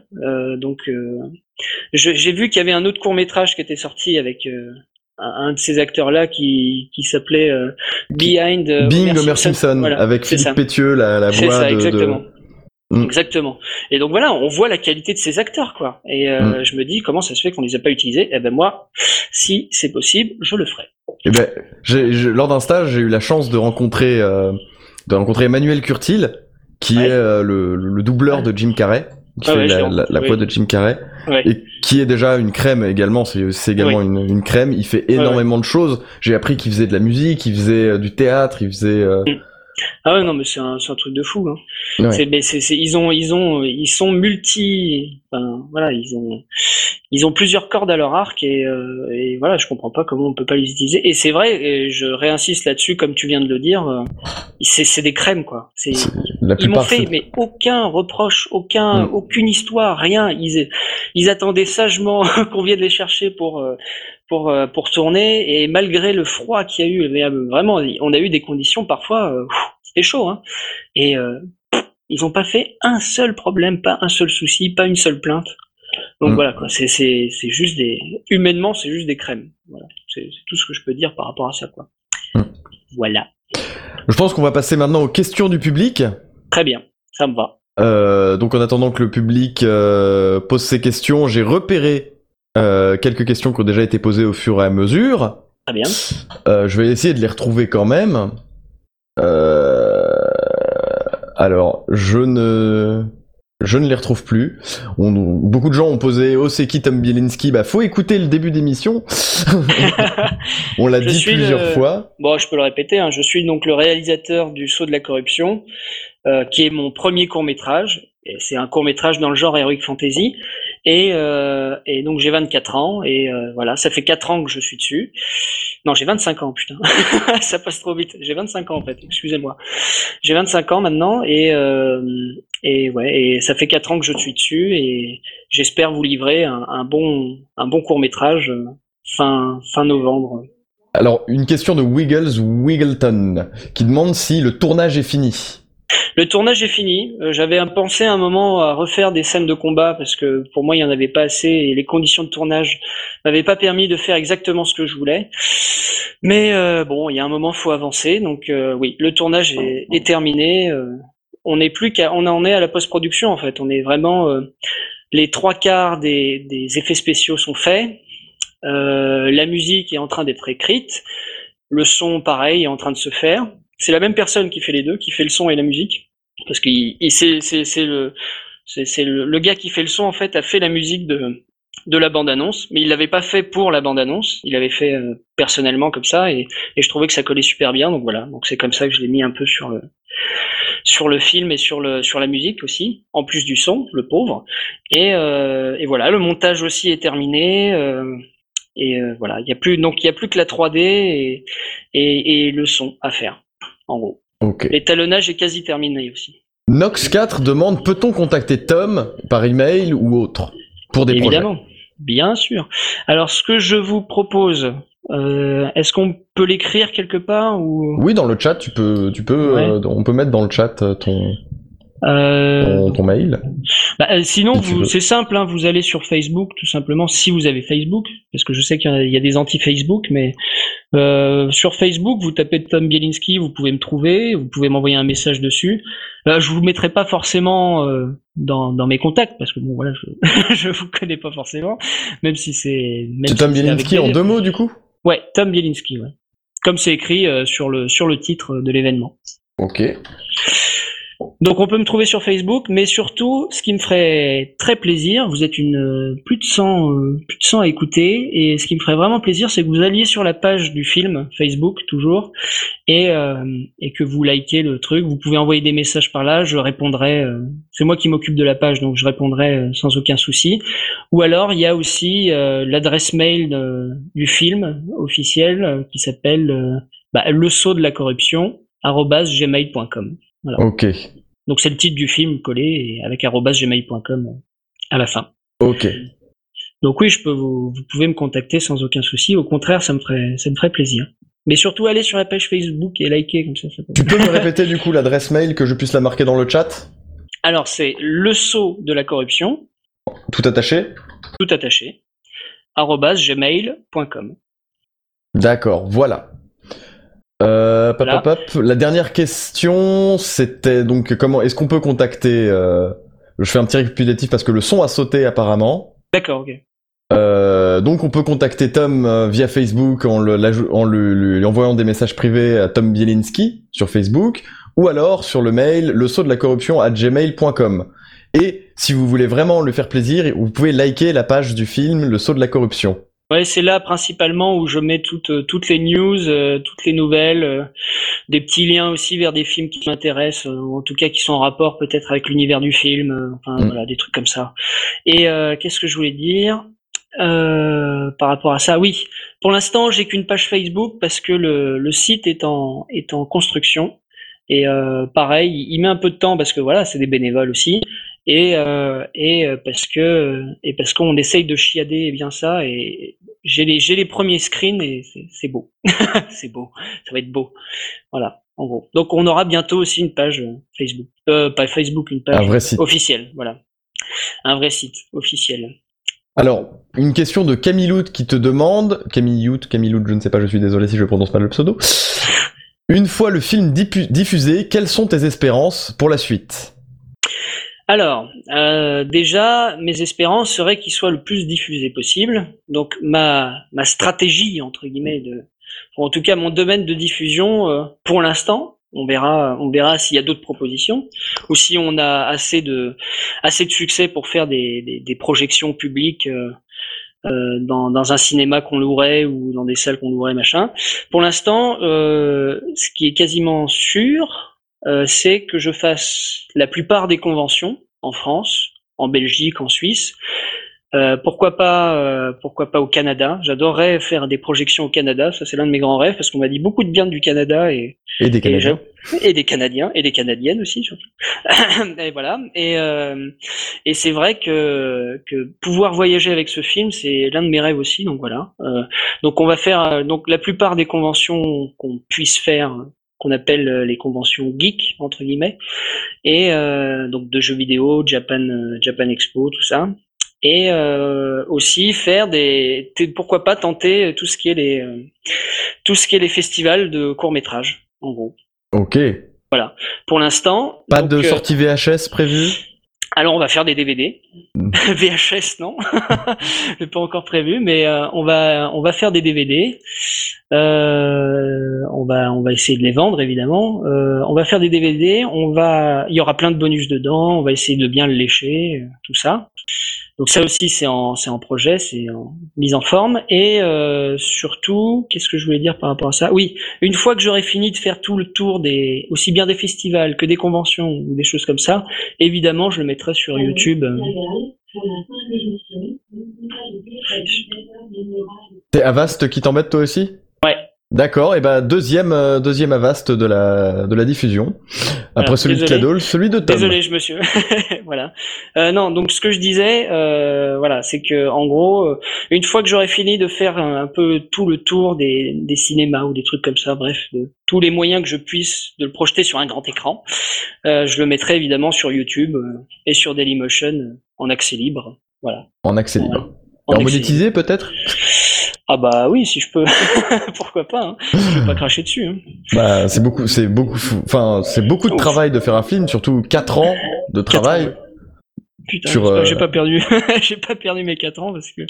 J'ai vu qu'il y avait un autre court-métrage qui était sorti avec un de ces acteurs-là qui s'appelait Being Homer Simpson, voilà, avec Philippe Pétieux, la voix exactement. Exactement. Et donc voilà, on voit la qualité de ces acteurs, quoi. Et je me dis, comment ça se fait qu'on les a pas utilisés? Eh ben moi, si c'est possible, je le ferai. Eh ben, lors d'un stage, j'ai eu la chance de rencontrer Emmanuel Curtil, qui est le doubleur de Jim Carrey, qui fait la voix de Jim Carrey, et qui est déjà une crème également. C'est également une crème. Il fait énormément de choses. J'ai appris qu'il faisait de la musique, il faisait du théâtre, il faisait. Ah ouais, non, mais c'est un truc de fou, hein. Ouais. Ils sont multi, enfin, voilà, ils ont plusieurs cordes à leur arc et voilà, je comprends pas comment on peut pas les utiliser. Et c'est vrai, et je réinsiste là-dessus, comme tu viens de le dire, c'est des crèmes, quoi. Ils m'ont fait, mais aucun reproche, aucune histoire, rien. Ils attendaient sagement qu'on vienne les chercher pour tourner, et malgré le froid qu'il y a eu, vraiment, on a eu des conditions parfois, c'était chaud, hein. Et ils ont pas fait un seul problème, pas un seul souci, pas une seule plainte. Donc voilà, quoi. C'est juste humainement, c'est juste des crèmes. Voilà. C'est tout ce que je peux dire par rapport à ça, quoi. Voilà. Je pense qu'on va passer maintenant aux questions du public. Très bien, ça me va. Donc en attendant que le public pose ses questions, j'ai repéré quelques questions qui ont déjà été posées au fur et à mesure. Très bien. Je vais essayer de les retrouver quand même. Alors, je ne les retrouve plus. Beaucoup de gens ont posé « Oh, c'est qui Tom Bielinski ?» Bah, faut écouter le début d'émission. On l'a dit plusieurs fois. Bon, je peux le répéter, hein. Je suis donc le réalisateur du Sceau de la corruption, qui est mon premier court-métrage. Et c'est un court-métrage dans le genre Heroic Fantasy. Et donc j'ai 24 ans, et voilà, ça fait 4 ans que je suis dessus. Non, j'ai 25 ans, putain. Ça passe trop vite. J'ai 25 ans, en fait, excusez-moi. J'ai 25 ans maintenant, et ça fait 4 ans que je suis dessus, et j'espère vous livrer un bon court-métrage fin novembre. Alors, une question de Wiggleton, qui demande si le tournage est fini. Le tournage est fini. J'avais pensé un moment à refaire des scènes de combat parce que pour moi il y en avait pas assez et les conditions de tournage m'avaient pas permis de faire exactement ce que je voulais. Mais bon, il y a un moment faut avancer. Donc oui, le tournage est terminé. On en est à la post-production en fait. On est vraiment les 3/4 des effets spéciaux sont faits. La musique est en train d'être écrite. Le son pareil est en train de se faire. C'est la même personne qui fait les deux, qui fait le son et la musique, parce que c'est le gars qui fait le son en fait a fait la musique de la bande-annonce, mais il l'avait pas fait pour la bande-annonce, il l'avait fait personnellement comme ça, et je trouvais que ça collait super bien, donc voilà, donc c'est comme ça que je l'ai mis un peu sur le film et sur la musique aussi, en plus du son, le pauvre, et voilà, le montage aussi est terminé. Voilà, il y a plus que la 3D et le son à faire. En gros. Okay. L'étalonnage est quasi terminé aussi. Nox4 demande, peut-on contacter Tom par email ou autre pour des Évidemment, projets? Bien sûr. Alors ce que je vous propose, est-ce qu'on peut l'écrire quelque part ou... Oui, dans le chat, tu peux, ouais. On peut mettre dans le chat ton mail. Sinon, c'est simple, hein, vous allez sur Facebook, tout simplement, si vous avez Facebook, parce que je sais qu'il y a des anti-Facebook, mais sur Facebook, vous tapez Tom Bielinski, vous pouvez me trouver, vous pouvez m'envoyer un message dessus. Je vous mettrai pas forcément dans mes contacts, parce que bon, voilà, je vous connais pas forcément, même si c'est... C'est Tom Bielinski en 2 mots, du coup ? Ouais, Tom Bielinski, ouais. Comme c'est écrit sur le titre de l'événement. Ok. Donc on peut me trouver sur Facebook, mais surtout, ce qui me ferait très plaisir, vous êtes plus de 100 à écouter, et ce qui me ferait vraiment plaisir, c'est que vous alliez sur la page du film, Facebook toujours, et que vous likez le truc. Vous pouvez envoyer des messages par là, je répondrai. C'est moi qui m'occupe de la page, donc je répondrai sans aucun souci. Ou alors il y a aussi l'adresse mail du film officiel qui s'appelle le sceau de la corruption @gmail.com. Voilà. Ok. Donc c'est le titre du film collé et avec @gmail.com à la fin. Ok. Donc oui, vous pouvez me contacter sans aucun souci. Au contraire, ça me ferait plaisir. Mais surtout, allez sur la page Facebook et likez comme ça. Tu peux me répéter du coup l'adresse mail que je puisse la marquer dans le chat ? Alors c'est le sceau de la corruption. Tout attaché ? Tout attaché. @gmail.com. D'accord, voilà. Voilà. La dernière question, c'était donc comment est-ce qu'on peut contacter je fais un petit récapitulatif parce que le son a sauté apparemment. D'accord, ok. Donc on peut contacter Tom via Facebook lui envoyant des messages privés à Tom Bielinski sur Facebook, ou alors sur le mail lesautdelacorruption@gmail.com. Et si vous voulez vraiment lui faire plaisir, vous pouvez liker la page du film Le Saut de la Corruption. Ouais, c'est là principalement où je mets toutes les news, toutes les nouvelles, des petits liens aussi vers des films qui m'intéressent, ou en tout cas qui sont en rapport peut-être avec l'univers du film, voilà, des trucs comme ça. Et qu'est-ce que je voulais dire par rapport à ça? Oui, pour l'instant, j'ai qu'une page Facebook parce que le site est en construction. Et pareil, il met un peu de temps parce que voilà, c'est des bénévoles aussi. Et parce qu'on essaye de chiader bien ça, et j'ai les premiers screens et c'est beau. C'est beau, ça va être beau. Voilà, en gros. Donc on aura bientôt aussi une page Facebook. Pas Facebook, une Un page vrai site. officielle, voilà. Un vrai site officiel. Alors, une question de Camilout qui te demande, Camilout, je ne sais pas, je suis désolé si je prononce mal le pseudo. Une fois le film diffusé, quelles sont tes espérances pour la suite? Alors, déjà, mes espérances seraient qu'il soit le plus diffusé possible. Donc ma stratégie, entre guillemets, ou en tout cas mon domaine de diffusion, pour l'instant, on verra s'il y a d'autres propositions, ou si on a assez de succès pour faire des projections publiques dans un cinéma qu'on louerait ou dans des salles qu'on louerait, machin. Pour l'instant, ce qui est quasiment sûr, c'est que je fasse la plupart des conventions en France, en Belgique, en Suisse. Pourquoi pas au Canada. J'adorerais faire des projections au Canada. Ça, c'est l'un de mes grands rêves parce qu'on m'a dit beaucoup de bien du Canada Et des Canadiens. et des Canadiens et des Canadiennes aussi surtout. Et voilà. Et c'est vrai que pouvoir voyager avec ce film, c'est l'un de mes rêves aussi. Donc voilà. Donc on va faire donc la plupart des conventions qu'on puisse faire, qu'on appelle les conventions geek entre guillemets, et donc de jeux vidéo, Japan Expo, tout ça. Et aussi faire pourquoi pas tenter tout ce qui est les festivals de courts-métrages, en gros. Ok. Voilà. Pour l'instant. Pas de sortie VHS prévue? Alors on va faire des DVD. VHS non, c'est pas encore prévu, mais on va faire des DVD. On va essayer de les vendre évidemment. On va faire des DVD. Il y aura plein de bonus dedans. On va essayer de bien le lécher, tout ça. Donc ça aussi c'est en projet, c'est en mise en forme. Et surtout, qu'est-ce que je voulais dire par rapport à ça? Oui, une fois que j'aurai fini de faire tout le tour aussi bien des festivals que des conventions ou des choses comme ça, évidemment je le mettrai sur YouTube. C'est Avast qui t'embête toi aussi? Ouais. D'accord, et bah deuxième Avast de la diffusion. Après voilà, celui de Cladol, celui de Tom. Désolé, je me suis. Voilà. Non, donc ce que je disais, voilà, c'est que en gros, une fois que j'aurai fini de faire un peu tout le tour des cinémas ou des trucs comme ça, bref, de tous les moyens que je puisse de le projeter sur un grand écran, je le mettrai évidemment sur YouTube et sur Dailymotion en accès libre. Voilà. En accès libre. En monétisé peut-être? Ah bah oui, si je peux. Pourquoi pas, hein. Je vais pas cracher dessus. Hein. Bah c'est beaucoup de travail de faire un film, surtout 4 ans de travail. 4 ans, ouais. Putain, j'ai pas perdu j'ai pas perdu mes 4 ans parce que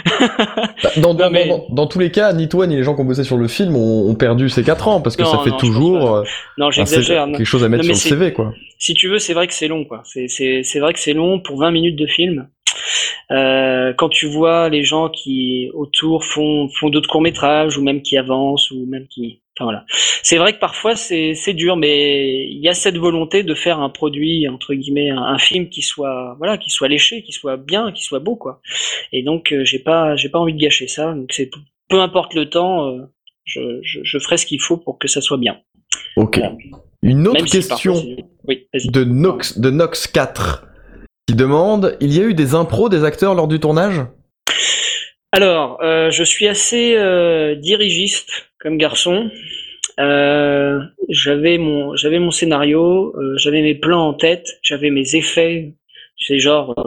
dans tous les cas, ni toi ni les gens qui ont bossé sur le film ont perdu ces 4 ans parce que ça fait toujours j'exagère, quelque chose à mettre sur le CV quoi. Si tu veux, c'est vrai que c'est long quoi. C'est vrai que c'est long pour 20 minutes de film. Quand tu vois les gens qui autour font d'autres courts-métrages ou même qui avancent ou même qui, enfin voilà. C'est vrai que parfois c'est dur, mais il y a cette volonté de faire un produit entre guillemets, un film qui soit léché, qui soit bien, qui soit beau quoi. Et donc j'ai pas envie de gâcher ça. Donc c'est peu importe le temps, je ferai ce qu'il faut pour que ça soit bien. Ok. Voilà. Une autre question de Nox 4. Qui demande, il y a eu des impros des acteurs lors du tournage? Alors, je suis assez dirigiste comme garçon. J'avais mon scénario, j'avais mes plans en tête, j'avais mes effets. C'est genre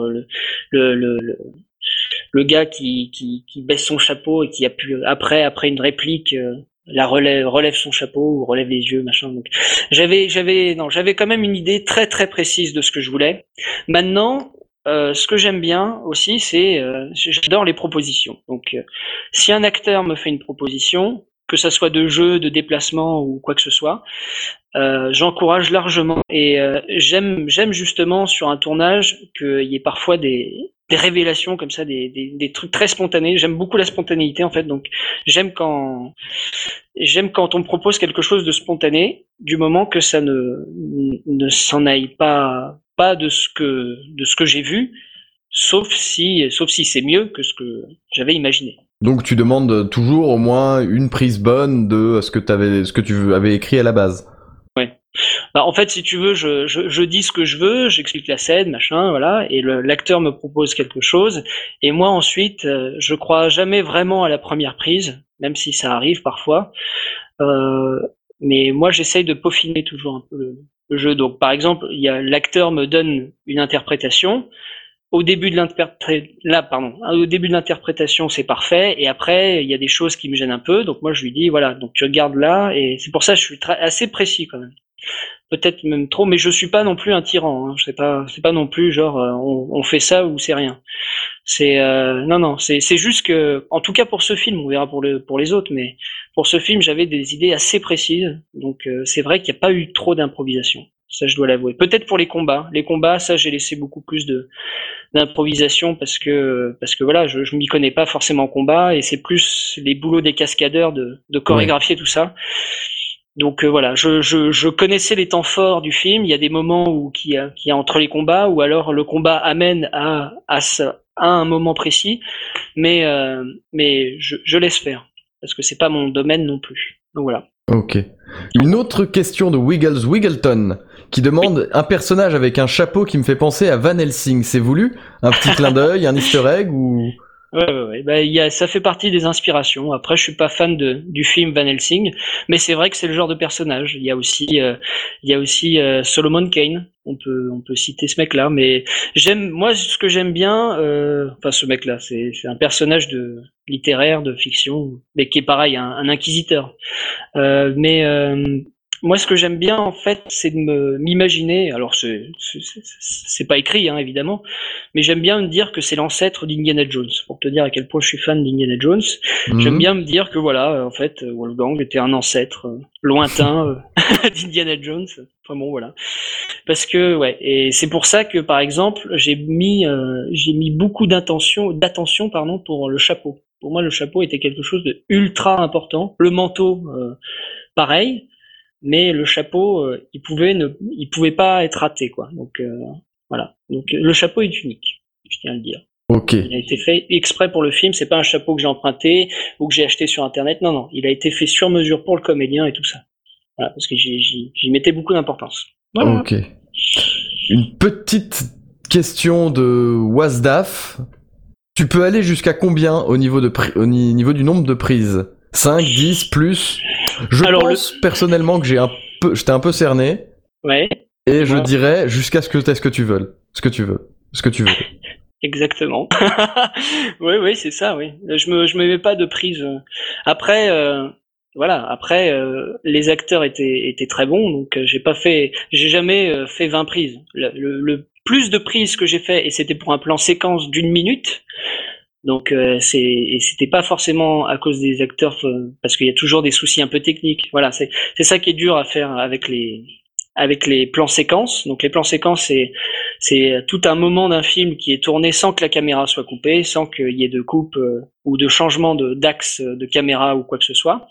le gars qui baisse son chapeau et qui a pu après une réplique relève son chapeau ou relève les yeux, machin. Donc j'avais quand même une idée très très précise de ce que je voulais. Maintenant, ce que j'aime bien aussi, c'est j'adore les propositions. Donc si un acteur me fait une proposition, que ça soit de jeu, de déplacement ou quoi que ce soit, j'encourage largement et j'aime justement sur un tournage qu'il y ait parfois des révélations comme ça, des trucs très spontanés. J'aime beaucoup la spontanéité en fait, donc j'aime quand on me propose quelque chose de spontané, du moment que ça ne s'en aille pas de ce que j'ai vu, sauf si c'est mieux que ce que j'avais imaginé. Donc tu demandes toujours au moins une prise bonne de ce que tu avais écrit à la base. Ouais. Bah, en fait, si tu veux, je dis ce que je veux, j'explique la scène, machin, voilà, et l'acteur me propose quelque chose, et moi ensuite, je crois jamais vraiment à la première prise, même si ça arrive parfois. Mais moi, j'essaye de peaufiner toujours un peu le jeu. Donc, par exemple, l'acteur me donne une interprétation. Au début de l'interprétation, c'est parfait, et après, il y a des choses qui me gênent un peu. Donc moi, je lui dis, voilà, donc tu regardes là, et c'est pour ça que je suis assez précis quand même. Peut-être même trop, mais je suis pas non plus un tyran. Hein. C'est pas non plus genre on fait ça ou c'est rien. C'est non, c'est juste que, en tout cas pour ce film, on verra pour les autres, mais pour ce film, j'avais des idées assez précises. Donc c'est vrai qu'il n'y a pas eu trop d'improvisation. Ça, je dois l'avouer. Peut-être pour les combats. Les combats, ça, j'ai laissé beaucoup plus d'improvisation parce que voilà, je m'y connais pas forcément en combat et c'est plus les boulots des cascadeurs de chorégraphier tout ça. Donc voilà, je connaissais les temps forts du film. Il y a des moments où qu'il y a entre les combats, ou alors le combat amène à un moment précis, mais je laisse faire parce que c'est pas mon domaine non plus. Donc voilà. Ok. Une autre question de Wiggles Wiggleton qui demande un personnage avec un chapeau qui me fait penser à Van Helsing. C'est voulu? Un petit clin d'œil, un easter egg ou... Ouais. Bah, ça fait partie des inspirations. Après, je suis pas fan du film Van Helsing, mais c'est vrai que c'est le genre de personnage. Il y a aussi Solomon Kane. On peut citer ce mec-là, mais moi, ce que j'aime bien, enfin, ce mec-là, c'est un personnage littéraire, de fiction, mais qui est pareil, un inquisiteur. Moi, ce que j'aime bien, en fait, c'est de m'imaginer. Alors, c'est pas écrit, hein, évidemment, mais j'aime bien me dire que c'est l'ancêtre d'Indiana Jones. Pour te dire à quel point je suis fan d'Indiana Jones, j'aime bien me dire que voilà, en fait, Wolfgang était un ancêtre lointain d'Indiana Jones. Enfin bon, voilà. Parce que ouais, et c'est pour ça que, par exemple, j'ai mis beaucoup d'attention, pardon, pour le chapeau. Pour moi, le chapeau était quelque chose de ultra important. Le manteau, pareil. Mais le chapeau, il pouvait pas être raté, quoi. Donc voilà. Donc le chapeau est unique, je tiens à le dire. Ok. Il a été fait exprès pour le film. C'est pas un chapeau que j'ai emprunté ou que j'ai acheté sur internet. Non, il a été fait sur mesure pour le comédien et tout ça. Voilà, parce que j'y mettais beaucoup d'importance. Voilà. Ok. Une petite question de Wasdaf. Tu peux aller jusqu'à combien au niveau du nombre de prises? 5, 10, plus? Je pense personnellement que j'étais un peu cerné. Ouais. Et je dirais jusqu'à ce que tu veux. Ce que tu veux. Exactement. Oui, c'est ça, oui. Je me mets pas de prise. Après, voilà. Après, les acteurs étaient très bons, donc j'ai jamais fait 20 prises. Le plus de prises que j'ai fait, et c'était pour un plan séquence d'1 minute. Donc c'était pas forcément à cause des acteurs, parce qu'il y a toujours des soucis un peu techniques. Voilà, c'est ça qui est dur à faire avec les plans séquences. Donc les plans séquences, c'est tout un moment d'un film qui est tourné sans que la caméra soit coupée, sans qu'il y ait de coupe ou de changement d'axe de caméra ou quoi que ce soit.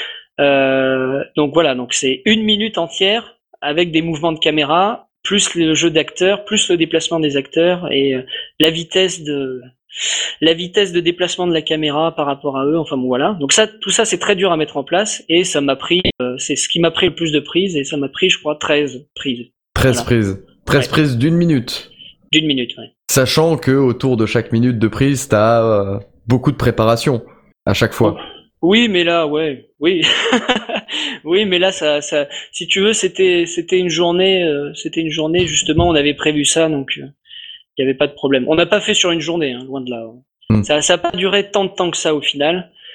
Donc voilà, donc c'est 1 minute entière avec des mouvements de caméra, plus le jeu d'acteurs, plus le déplacement des acteurs et la vitesse de déplacement de la caméra par rapport à eux. Enfin bon, voilà. Donc tout ça, c'est très dur à mettre en place et ça m'a pris, c'est ce qui m'a pris le plus de prises et ça m'a pris, je crois, 13 prises. 13 voilà. Prises. 13 prises d'1 minute. D'1 minute, ouais. Sachant que autour de chaque minute de prise, t'as beaucoup de préparation à chaque fois. Oui, mais là, ouais, oui. Oui, mais là, ça, si tu veux, c'était une journée, justement, on avait prévu ça, donc il n'y avait pas de problème. On n'a pas fait sur une journée, hein, loin de là. Ça n'a pas duré tant de temps que ça au final.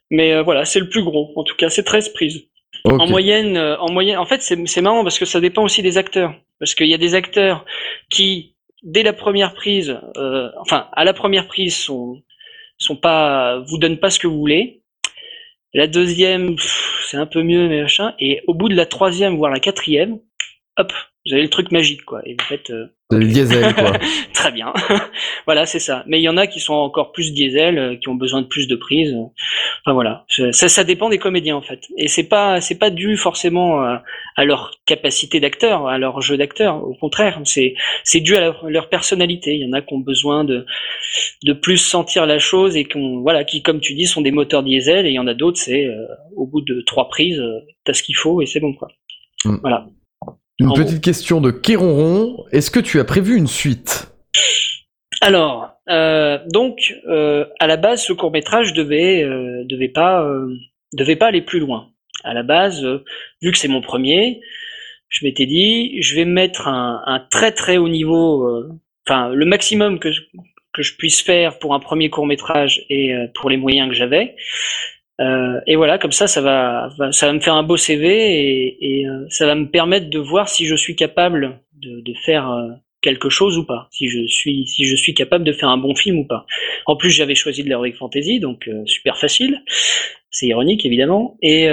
Mais voilà, c'est le plus gros. En tout cas, c'est 13 prises. Ok. En moyenne, en fait, c'est marrant parce que ça dépend aussi des acteurs. Parce qu'il y a des acteurs qui, dès la première prise, à la première prise, sont pas, vous donnent pas ce que vous voulez. La deuxième, c'est un peu mieux, mais machin. Et au bout de la troisième, voire la quatrième, hop, vous avez le truc magique, quoi. Et vous faites, Le diesel, quoi. très bien. Voilà, c'est ça. Mais il y en a qui sont encore plus diesel, qui ont besoin de plus de prises. Enfin voilà, ça dépend des comédiens en fait. Et c'est pas dû forcément à leur capacité d'acteur, à leur jeu d'acteur. Au contraire, c'est dû à leur personnalité. Il y en a qui ont besoin de plus sentir la chose et qui, comme tu dis, sont des moteurs diesel. Et il y en a d'autres, c'est au bout de 3 prises, t'as ce qu'il faut et c'est bon quoi. Voilà. Une petite question de Kéronron. Est-ce que tu as prévu une suite? Alors, donc, à la base, ce court-métrage devait pas aller plus loin. À la base, vu que c'est mon premier, je m'étais dit, je vais mettre un très très haut niveau, le maximum que je puisse faire pour un premier court-métrage et pour les moyens que j'avais. Et voilà, comme ça va me faire un beau CV et ça va me permettre de voir si je suis capable de faire quelque chose ou pas, si je suis capable de faire un bon film ou pas. En plus, j'avais choisi de l'heroic fantasy, donc super facile. C'est ironique évidemment.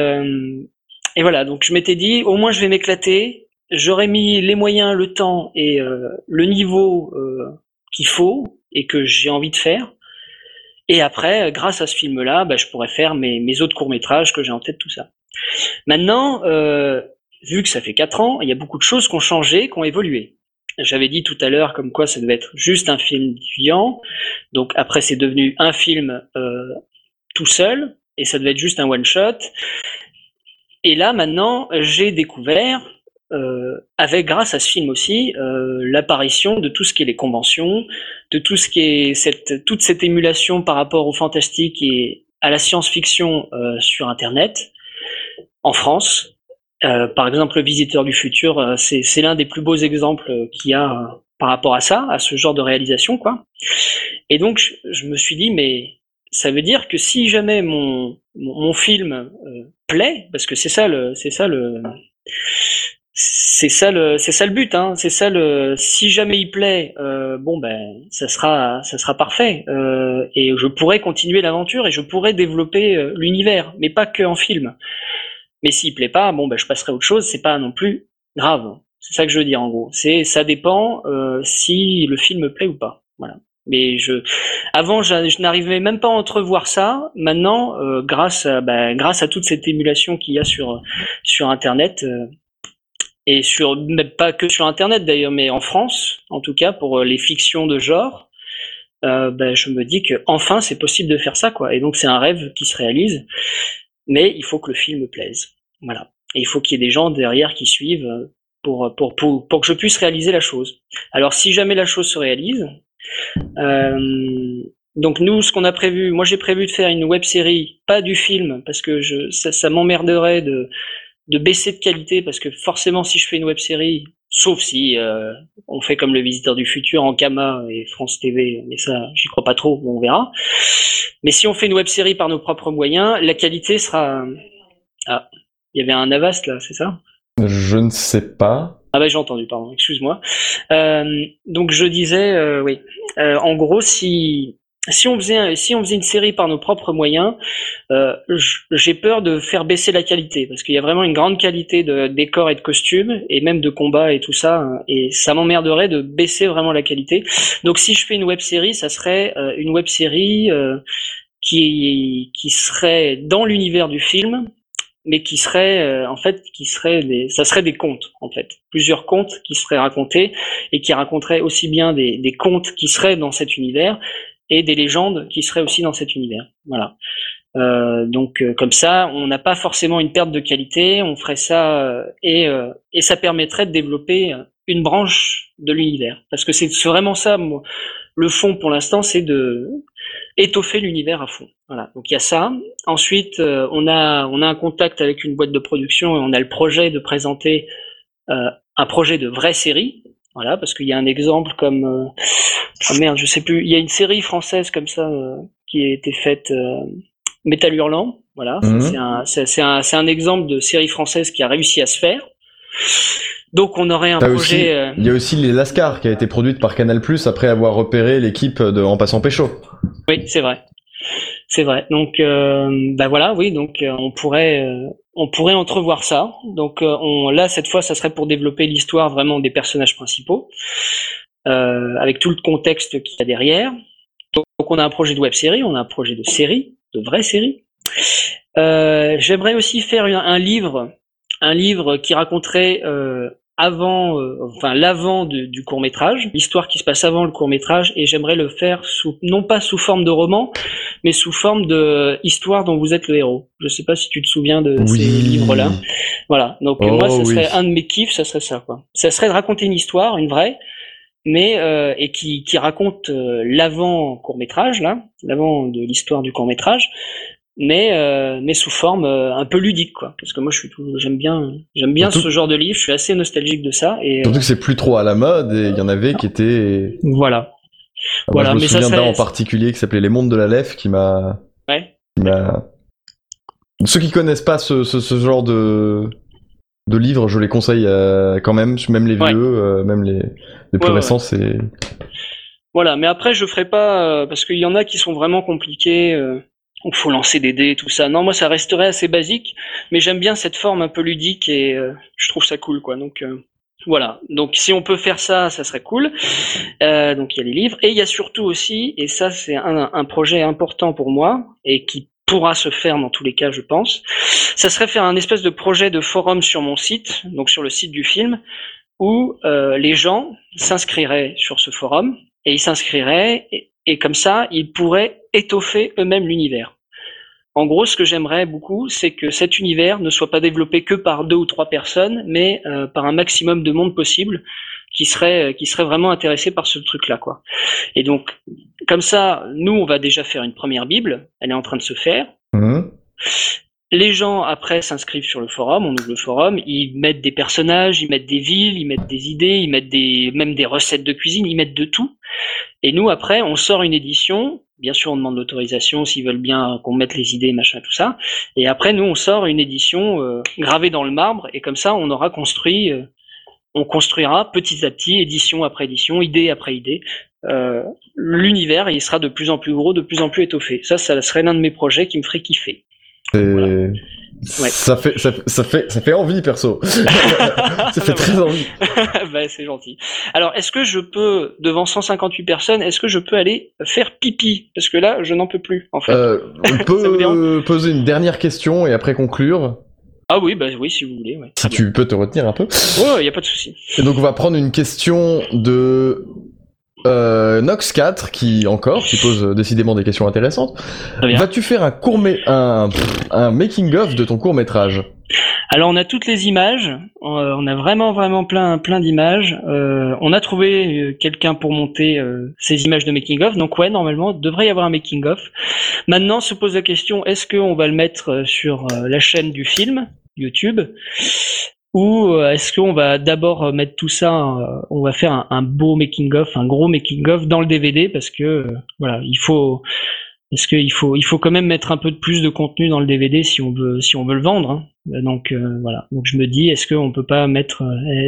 Et voilà, donc je m'étais dit, au moins je vais m'éclater. J'aurais mis les moyens, le temps et le niveau qu'il faut et que j'ai envie de faire. Et après, grâce à ce film-là, je pourrais faire mes autres courts-métrages que j'ai en tête, tout ça. Maintenant, vu que ça fait 4 ans, il y a beaucoup de choses qui ont changé, qui ont évolué. J'avais dit tout à l'heure comme quoi ça devait être juste un film d'étudiant. Donc après, c'est devenu un film tout seul, et ça devait être juste un one-shot. Et là, maintenant, j'ai découvert, grâce à ce film aussi, l'apparition de tout ce qui est les conventions, de tout ce qui est toute cette émulation par rapport au fantastique et à la science-fiction sur Internet, en France. Par exemple, Le Visiteur du Futur, c'est l'un des plus beaux exemples qu'il y a par rapport à ça, à ce genre de réalisation, quoi. Et donc, je me suis dit, mais ça veut dire que si jamais mon film plaît, parce que c'est ça le but, hein. Si jamais il plaît, ça sera parfait. Et je pourrais continuer l'aventure et je pourrais développer l'univers, mais pas que en film. Mais s'il plaît pas, je passerai à autre chose. C'est pas non plus grave. C'est ça que je veux dire en gros. Ça dépend si le film me plaît ou pas. Voilà. Mais avant, je n'arrivais même pas à entrevoir ça. Maintenant, grâce à toute cette émulation qu'il y a sur Internet. Et même pas que sur Internet d'ailleurs, mais en France, en tout cas pour les fictions de genre, je me dis que enfin c'est possible de faire ça, quoi. Et donc c'est un rêve qui se réalise, mais il faut que le film me plaise, voilà. Et il faut qu'il y ait des gens derrière qui suivent pour que je puisse réaliser la chose. Alors si jamais la chose se réalise, donc nous, ce qu'on a prévu, moi j'ai prévu de faire une web-série, pas du film, parce que ça m'emmerderait de baisser de qualité, parce que forcément si je fais une web-série, sauf si on fait comme Le Visiteur du Futur en Kama et France TV, mais ça j'y crois pas trop, on verra. Mais si on fait une web-série par nos propres moyens, la qualité sera... Ah, il y avait un Avast là, c'est ça? Je ne sais pas. Ah j'ai entendu, pardon, excuse-moi. Donc je disais, oui, en gros si on faisait une série par nos propres moyens, j'ai peur de faire baisser la qualité, parce qu'il y a vraiment une grande qualité de décors et de costumes, et même de combats et tout ça, et ça m'emmerderait de baisser vraiment la qualité. Donc si je fais une web-série, ça serait une web-série qui serait dans l'univers du film, mais qui serait ça serait des contes en fait, plusieurs contes qui seraient racontés et qui raconteraient aussi bien des contes qui seraient dans cet univers et des légendes qui seraient aussi dans cet univers. Voilà. Donc comme ça, on n'a pas forcément une perte de qualité, on ferait ça et ça permettrait de développer une branche de l'univers. Parce que c'est vraiment ça, moi, le fond pour l'instant, c'est de étoffer l'univers à fond. Voilà. Donc il y a ça. Ensuite, on a un contact avec une boîte de production et on a le projet de présenter un projet de vraie série. Voilà, parce qu'il y a un exemple comme je sais plus. Il y a une série française comme ça qui a été faite, Métal Hurlant. Voilà, Mhm. c'est un exemple de série française qui a réussi à se faire. Donc on aurait un projet. Il y a aussi les Lascar qui a été produite par Canal+ après avoir repéré l'équipe de En passant pécho. Oui, c'est vrai. C'est vrai. Donc, bah voilà, oui. Donc, on pourrait entrevoir ça. Donc, là, cette fois, ça serait pour développer l'histoire vraiment des personnages principaux, avec tout le contexte qu'il y a derrière. Donc, on a un projet de web-série, on a un projet de série, de vraie série. J'aimerais aussi faire un livre qui raconterait l'avant du court métrage, l'histoire qui se passe avant le court métrage, et j'aimerais le faire non pas sous forme de roman, mais sous forme de histoire dont vous êtes le héros. Je sais pas si tu te souviens de ces livres-là. Oui. Voilà. Donc moi, Oh ça serait un oui. de mes kiffs, ça serait ça, quoi. Ça serait de raconter une histoire, une vraie, mais et qui raconte l'avant court métrage, là, l'avant de l'histoire du court métrage, mais sous forme un peu ludique, quoi. Parce que moi, j'aime bien ce Surtout, genre de livre. Je suis assez nostalgique de ça, et surtout que c'est plus trop à la mode et il y en avait qui étaient. voilà, Ah, moi, je voilà. me Mais ça souviens d'un serait, en particulier qui s'appelait Les Mondes de la Lef ouais, qui m'a. Ceux qui connaissent pas ce genre de livres, je les conseille quand même, même les ouais, vieux, même les plus ouais. récents, c'est. Voilà. Mais après, je ferai pas parce qu'il y en a qui sont vraiment compliqués. Où faut lancer des dés, tout ça. Non, moi, ça resterait assez basique, mais j'aime bien cette forme un peu ludique et je trouve ça cool, quoi. Donc voilà. Donc si on peut faire ça, ça serait cool. Donc il y a les livres et il y a surtout aussi, et ça c'est un projet important pour moi et qui pourra se faire dans tous les cas, je pense. Ça serait faire un espèce de projet de forum sur mon site, donc sur le site du film, où les gens s'inscriraient sur ce forum et ils s'inscriraient et comme ça ils pourraient étoffer eux-mêmes l'univers. En gros, ce que j'aimerais beaucoup, c'est que cet univers ne soit pas développé que par 2 ou 3 personnes, mais par un maximum de monde possible qui serait vraiment intéressé par ce truc-là, quoi. Et donc, comme ça, nous, on va déjà faire une première Bible. Elle est en train de se faire. Mhm. Les gens, après, s'inscrivent sur le forum, on ouvre le forum, ils mettent des personnages, ils mettent des villes, ils mettent des idées, ils mettent même des recettes de cuisine, ils mettent de tout. Et nous, après, on sort une édition. Bien sûr, on demande l'autorisation s'ils veulent bien qu'on mette les idées, machin, tout ça. Et après, nous, on sort une édition gravée dans le marbre. Et comme ça, on construira petit à petit, édition après édition, idée après idée, l'univers et il sera de plus en plus gros, de plus en plus étoffé. Ça serait l'un de mes projets qui me ferait kiffer. Donc, voilà. C'est. Ouais. Ça fait envie, perso. Ça fait très envie. Bah, c'est gentil. Alors, est-ce que je peux, devant 158 personnes, est-ce que je peux aller faire pipi? Parce que là, je n'en peux plus, en fait. On Ça vous dérange? peut poser une dernière question et après conclure, Ah oui, bah oui, si vous voulez, ouais. si tu peux te retenir un peu. Ouais, y a pas de souci. Et donc on va prendre une question de Nox4 qui pose décidément des questions intéressantes. Très bien. Vas-tu faire un making of de ton court métrage? Alors, on a toutes les images. On a vraiment plein d'images. On a trouvé quelqu'un pour monter ces images de making of. Donc ouais, normalement, il devrait y avoir un making of. Maintenant, se pose la question, est-ce qu'on va le mettre sur la chaîne du film, YouTube, ou est-ce qu'on va d'abord mettre tout ça, on va faire un beau making of, un gros making of dans le DVD parce que voilà, parce qu'il faut quand même mettre un peu de plus de contenu dans le DVD si on veut le vendre. Hein. Donc voilà. Donc je me dis, est-ce qu'on peut pas mettre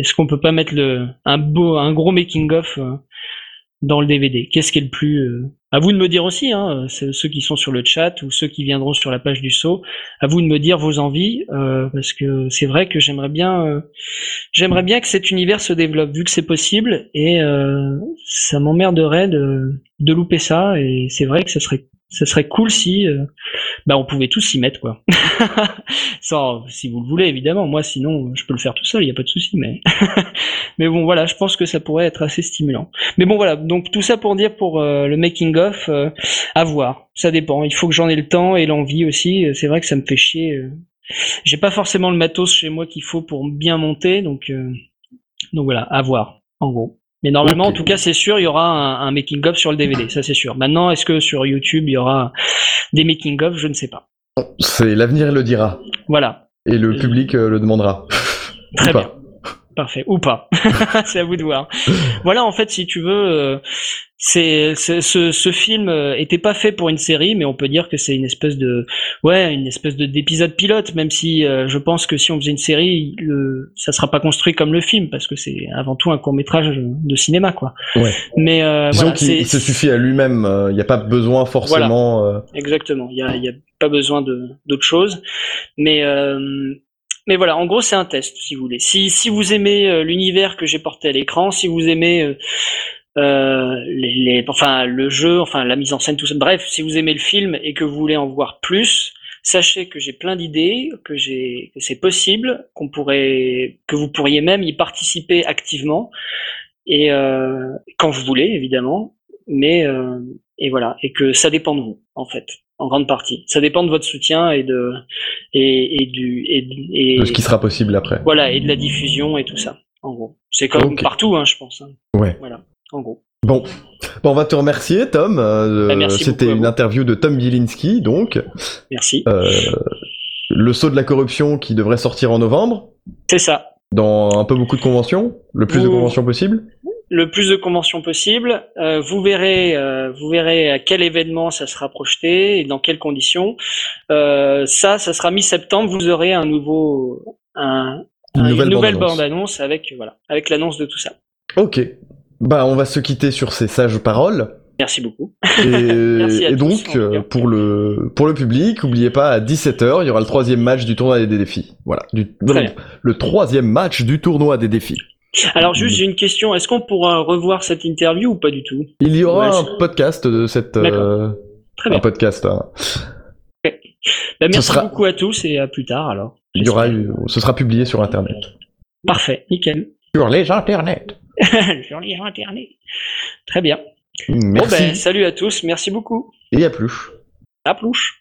un gros making of dans le DVD? Qu'est-ce qui est le plus à vous de me dire aussi, hein, ceux qui sont sur le chat ou ceux qui viendront sur la page du saut, à vous de me dire vos envies, parce que c'est vrai que j'aimerais bien que cet univers se développe, vu que c'est possible, et ça m'emmerderait de louper ça, et c'est vrai que ça serait cool si on pouvait tous s'y mettre, quoi. Sans, si vous le voulez, évidemment. Moi, sinon, je peux le faire tout seul, il n'y a pas de souci, mais mais bon, voilà, je pense que ça pourrait être assez stimulant. Mais bon, voilà, donc tout ça pour dire pour le making of, à voir. Ça dépend. Il faut que j'en ai le temps et l'envie aussi. C'est vrai que ça me fait chier. J'ai pas forcément le matos chez moi qu'il faut pour bien monter, donc voilà, à voir, en gros. Mais normalement, en tout cas, c'est sûr, il y aura un making-of sur le DVD, ça c'est sûr. Maintenant, est-ce que sur YouTube, il y aura des making-of? Je ne sais pas. C'est l'avenir le dira. Voilà. Et le public le demandera. Très bien. Parfait. Ou pas. C'est à vous de voir. Voilà, en fait, si tu veux, ce film était pas fait pour une série, mais on peut dire que c'est une espèce d'épisode pilote, même si je pense que si on faisait une série, ça sera pas construit comme le film, parce que c'est avant tout un court-métrage de cinéma, quoi. Ouais. Mais disons qu'il se suffit à lui-même, il n'y a pas besoin forcément... Voilà. Exactement, il y a pas besoin d'autre chose. Mais voilà, en gros, c'est un test, si vous voulez. Si vous aimez l'univers que j'ai porté à l'écran, si vous aimez le jeu, la mise en scène, tout ça, bref, si vous aimez le film et que vous voulez en voir plus, sachez que j'ai plein d'idées, que c'est possible, que vous pourriez même y participer activement, et quand vous voulez, évidemment, mais et voilà, et que ça dépend de vous, en fait. En grande partie, ça dépend de votre soutien et de ce qui sera possible après. Voilà, et de la diffusion et tout ça. En gros, c'est comme partout, je pense. Ouais. Voilà, en gros. Bon, on va te remercier, Tom. Merci. C'était une interview de Tom Bielinski, donc. Merci. Le saut de la corruption qui devrait sortir en novembre. C'est ça. Dans un peu beaucoup de conventions, le plus de conventions possible. Le plus de conventions possible. Vous verrez à quel événement ça sera projeté et dans quelles conditions. Ça sera mi-septembre. Vous aurez une nouvelle bande-annonce avec l'annonce de tout ça. Ok. On va se quitter sur ces sages paroles. Merci beaucoup. Merci à tous, donc, pour le public, n'oubliez pas, à 17h, il y aura le 3e match du tournoi des défis. Voilà. Le 3e match du tournoi des défis. Alors juste, j'ai une question. Est-ce qu'on pourra revoir cette interview ou pas du tout? Il y aura un podcast de cette... Très bien. Un podcast. Okay. Merci beaucoup à tous et à plus tard alors. Ce sera publié sur Internet. Parfait, nickel. Sur les Internets. Sur les Internets. Très bien. Merci. Salut à tous, merci beaucoup. Et à plus. À plus.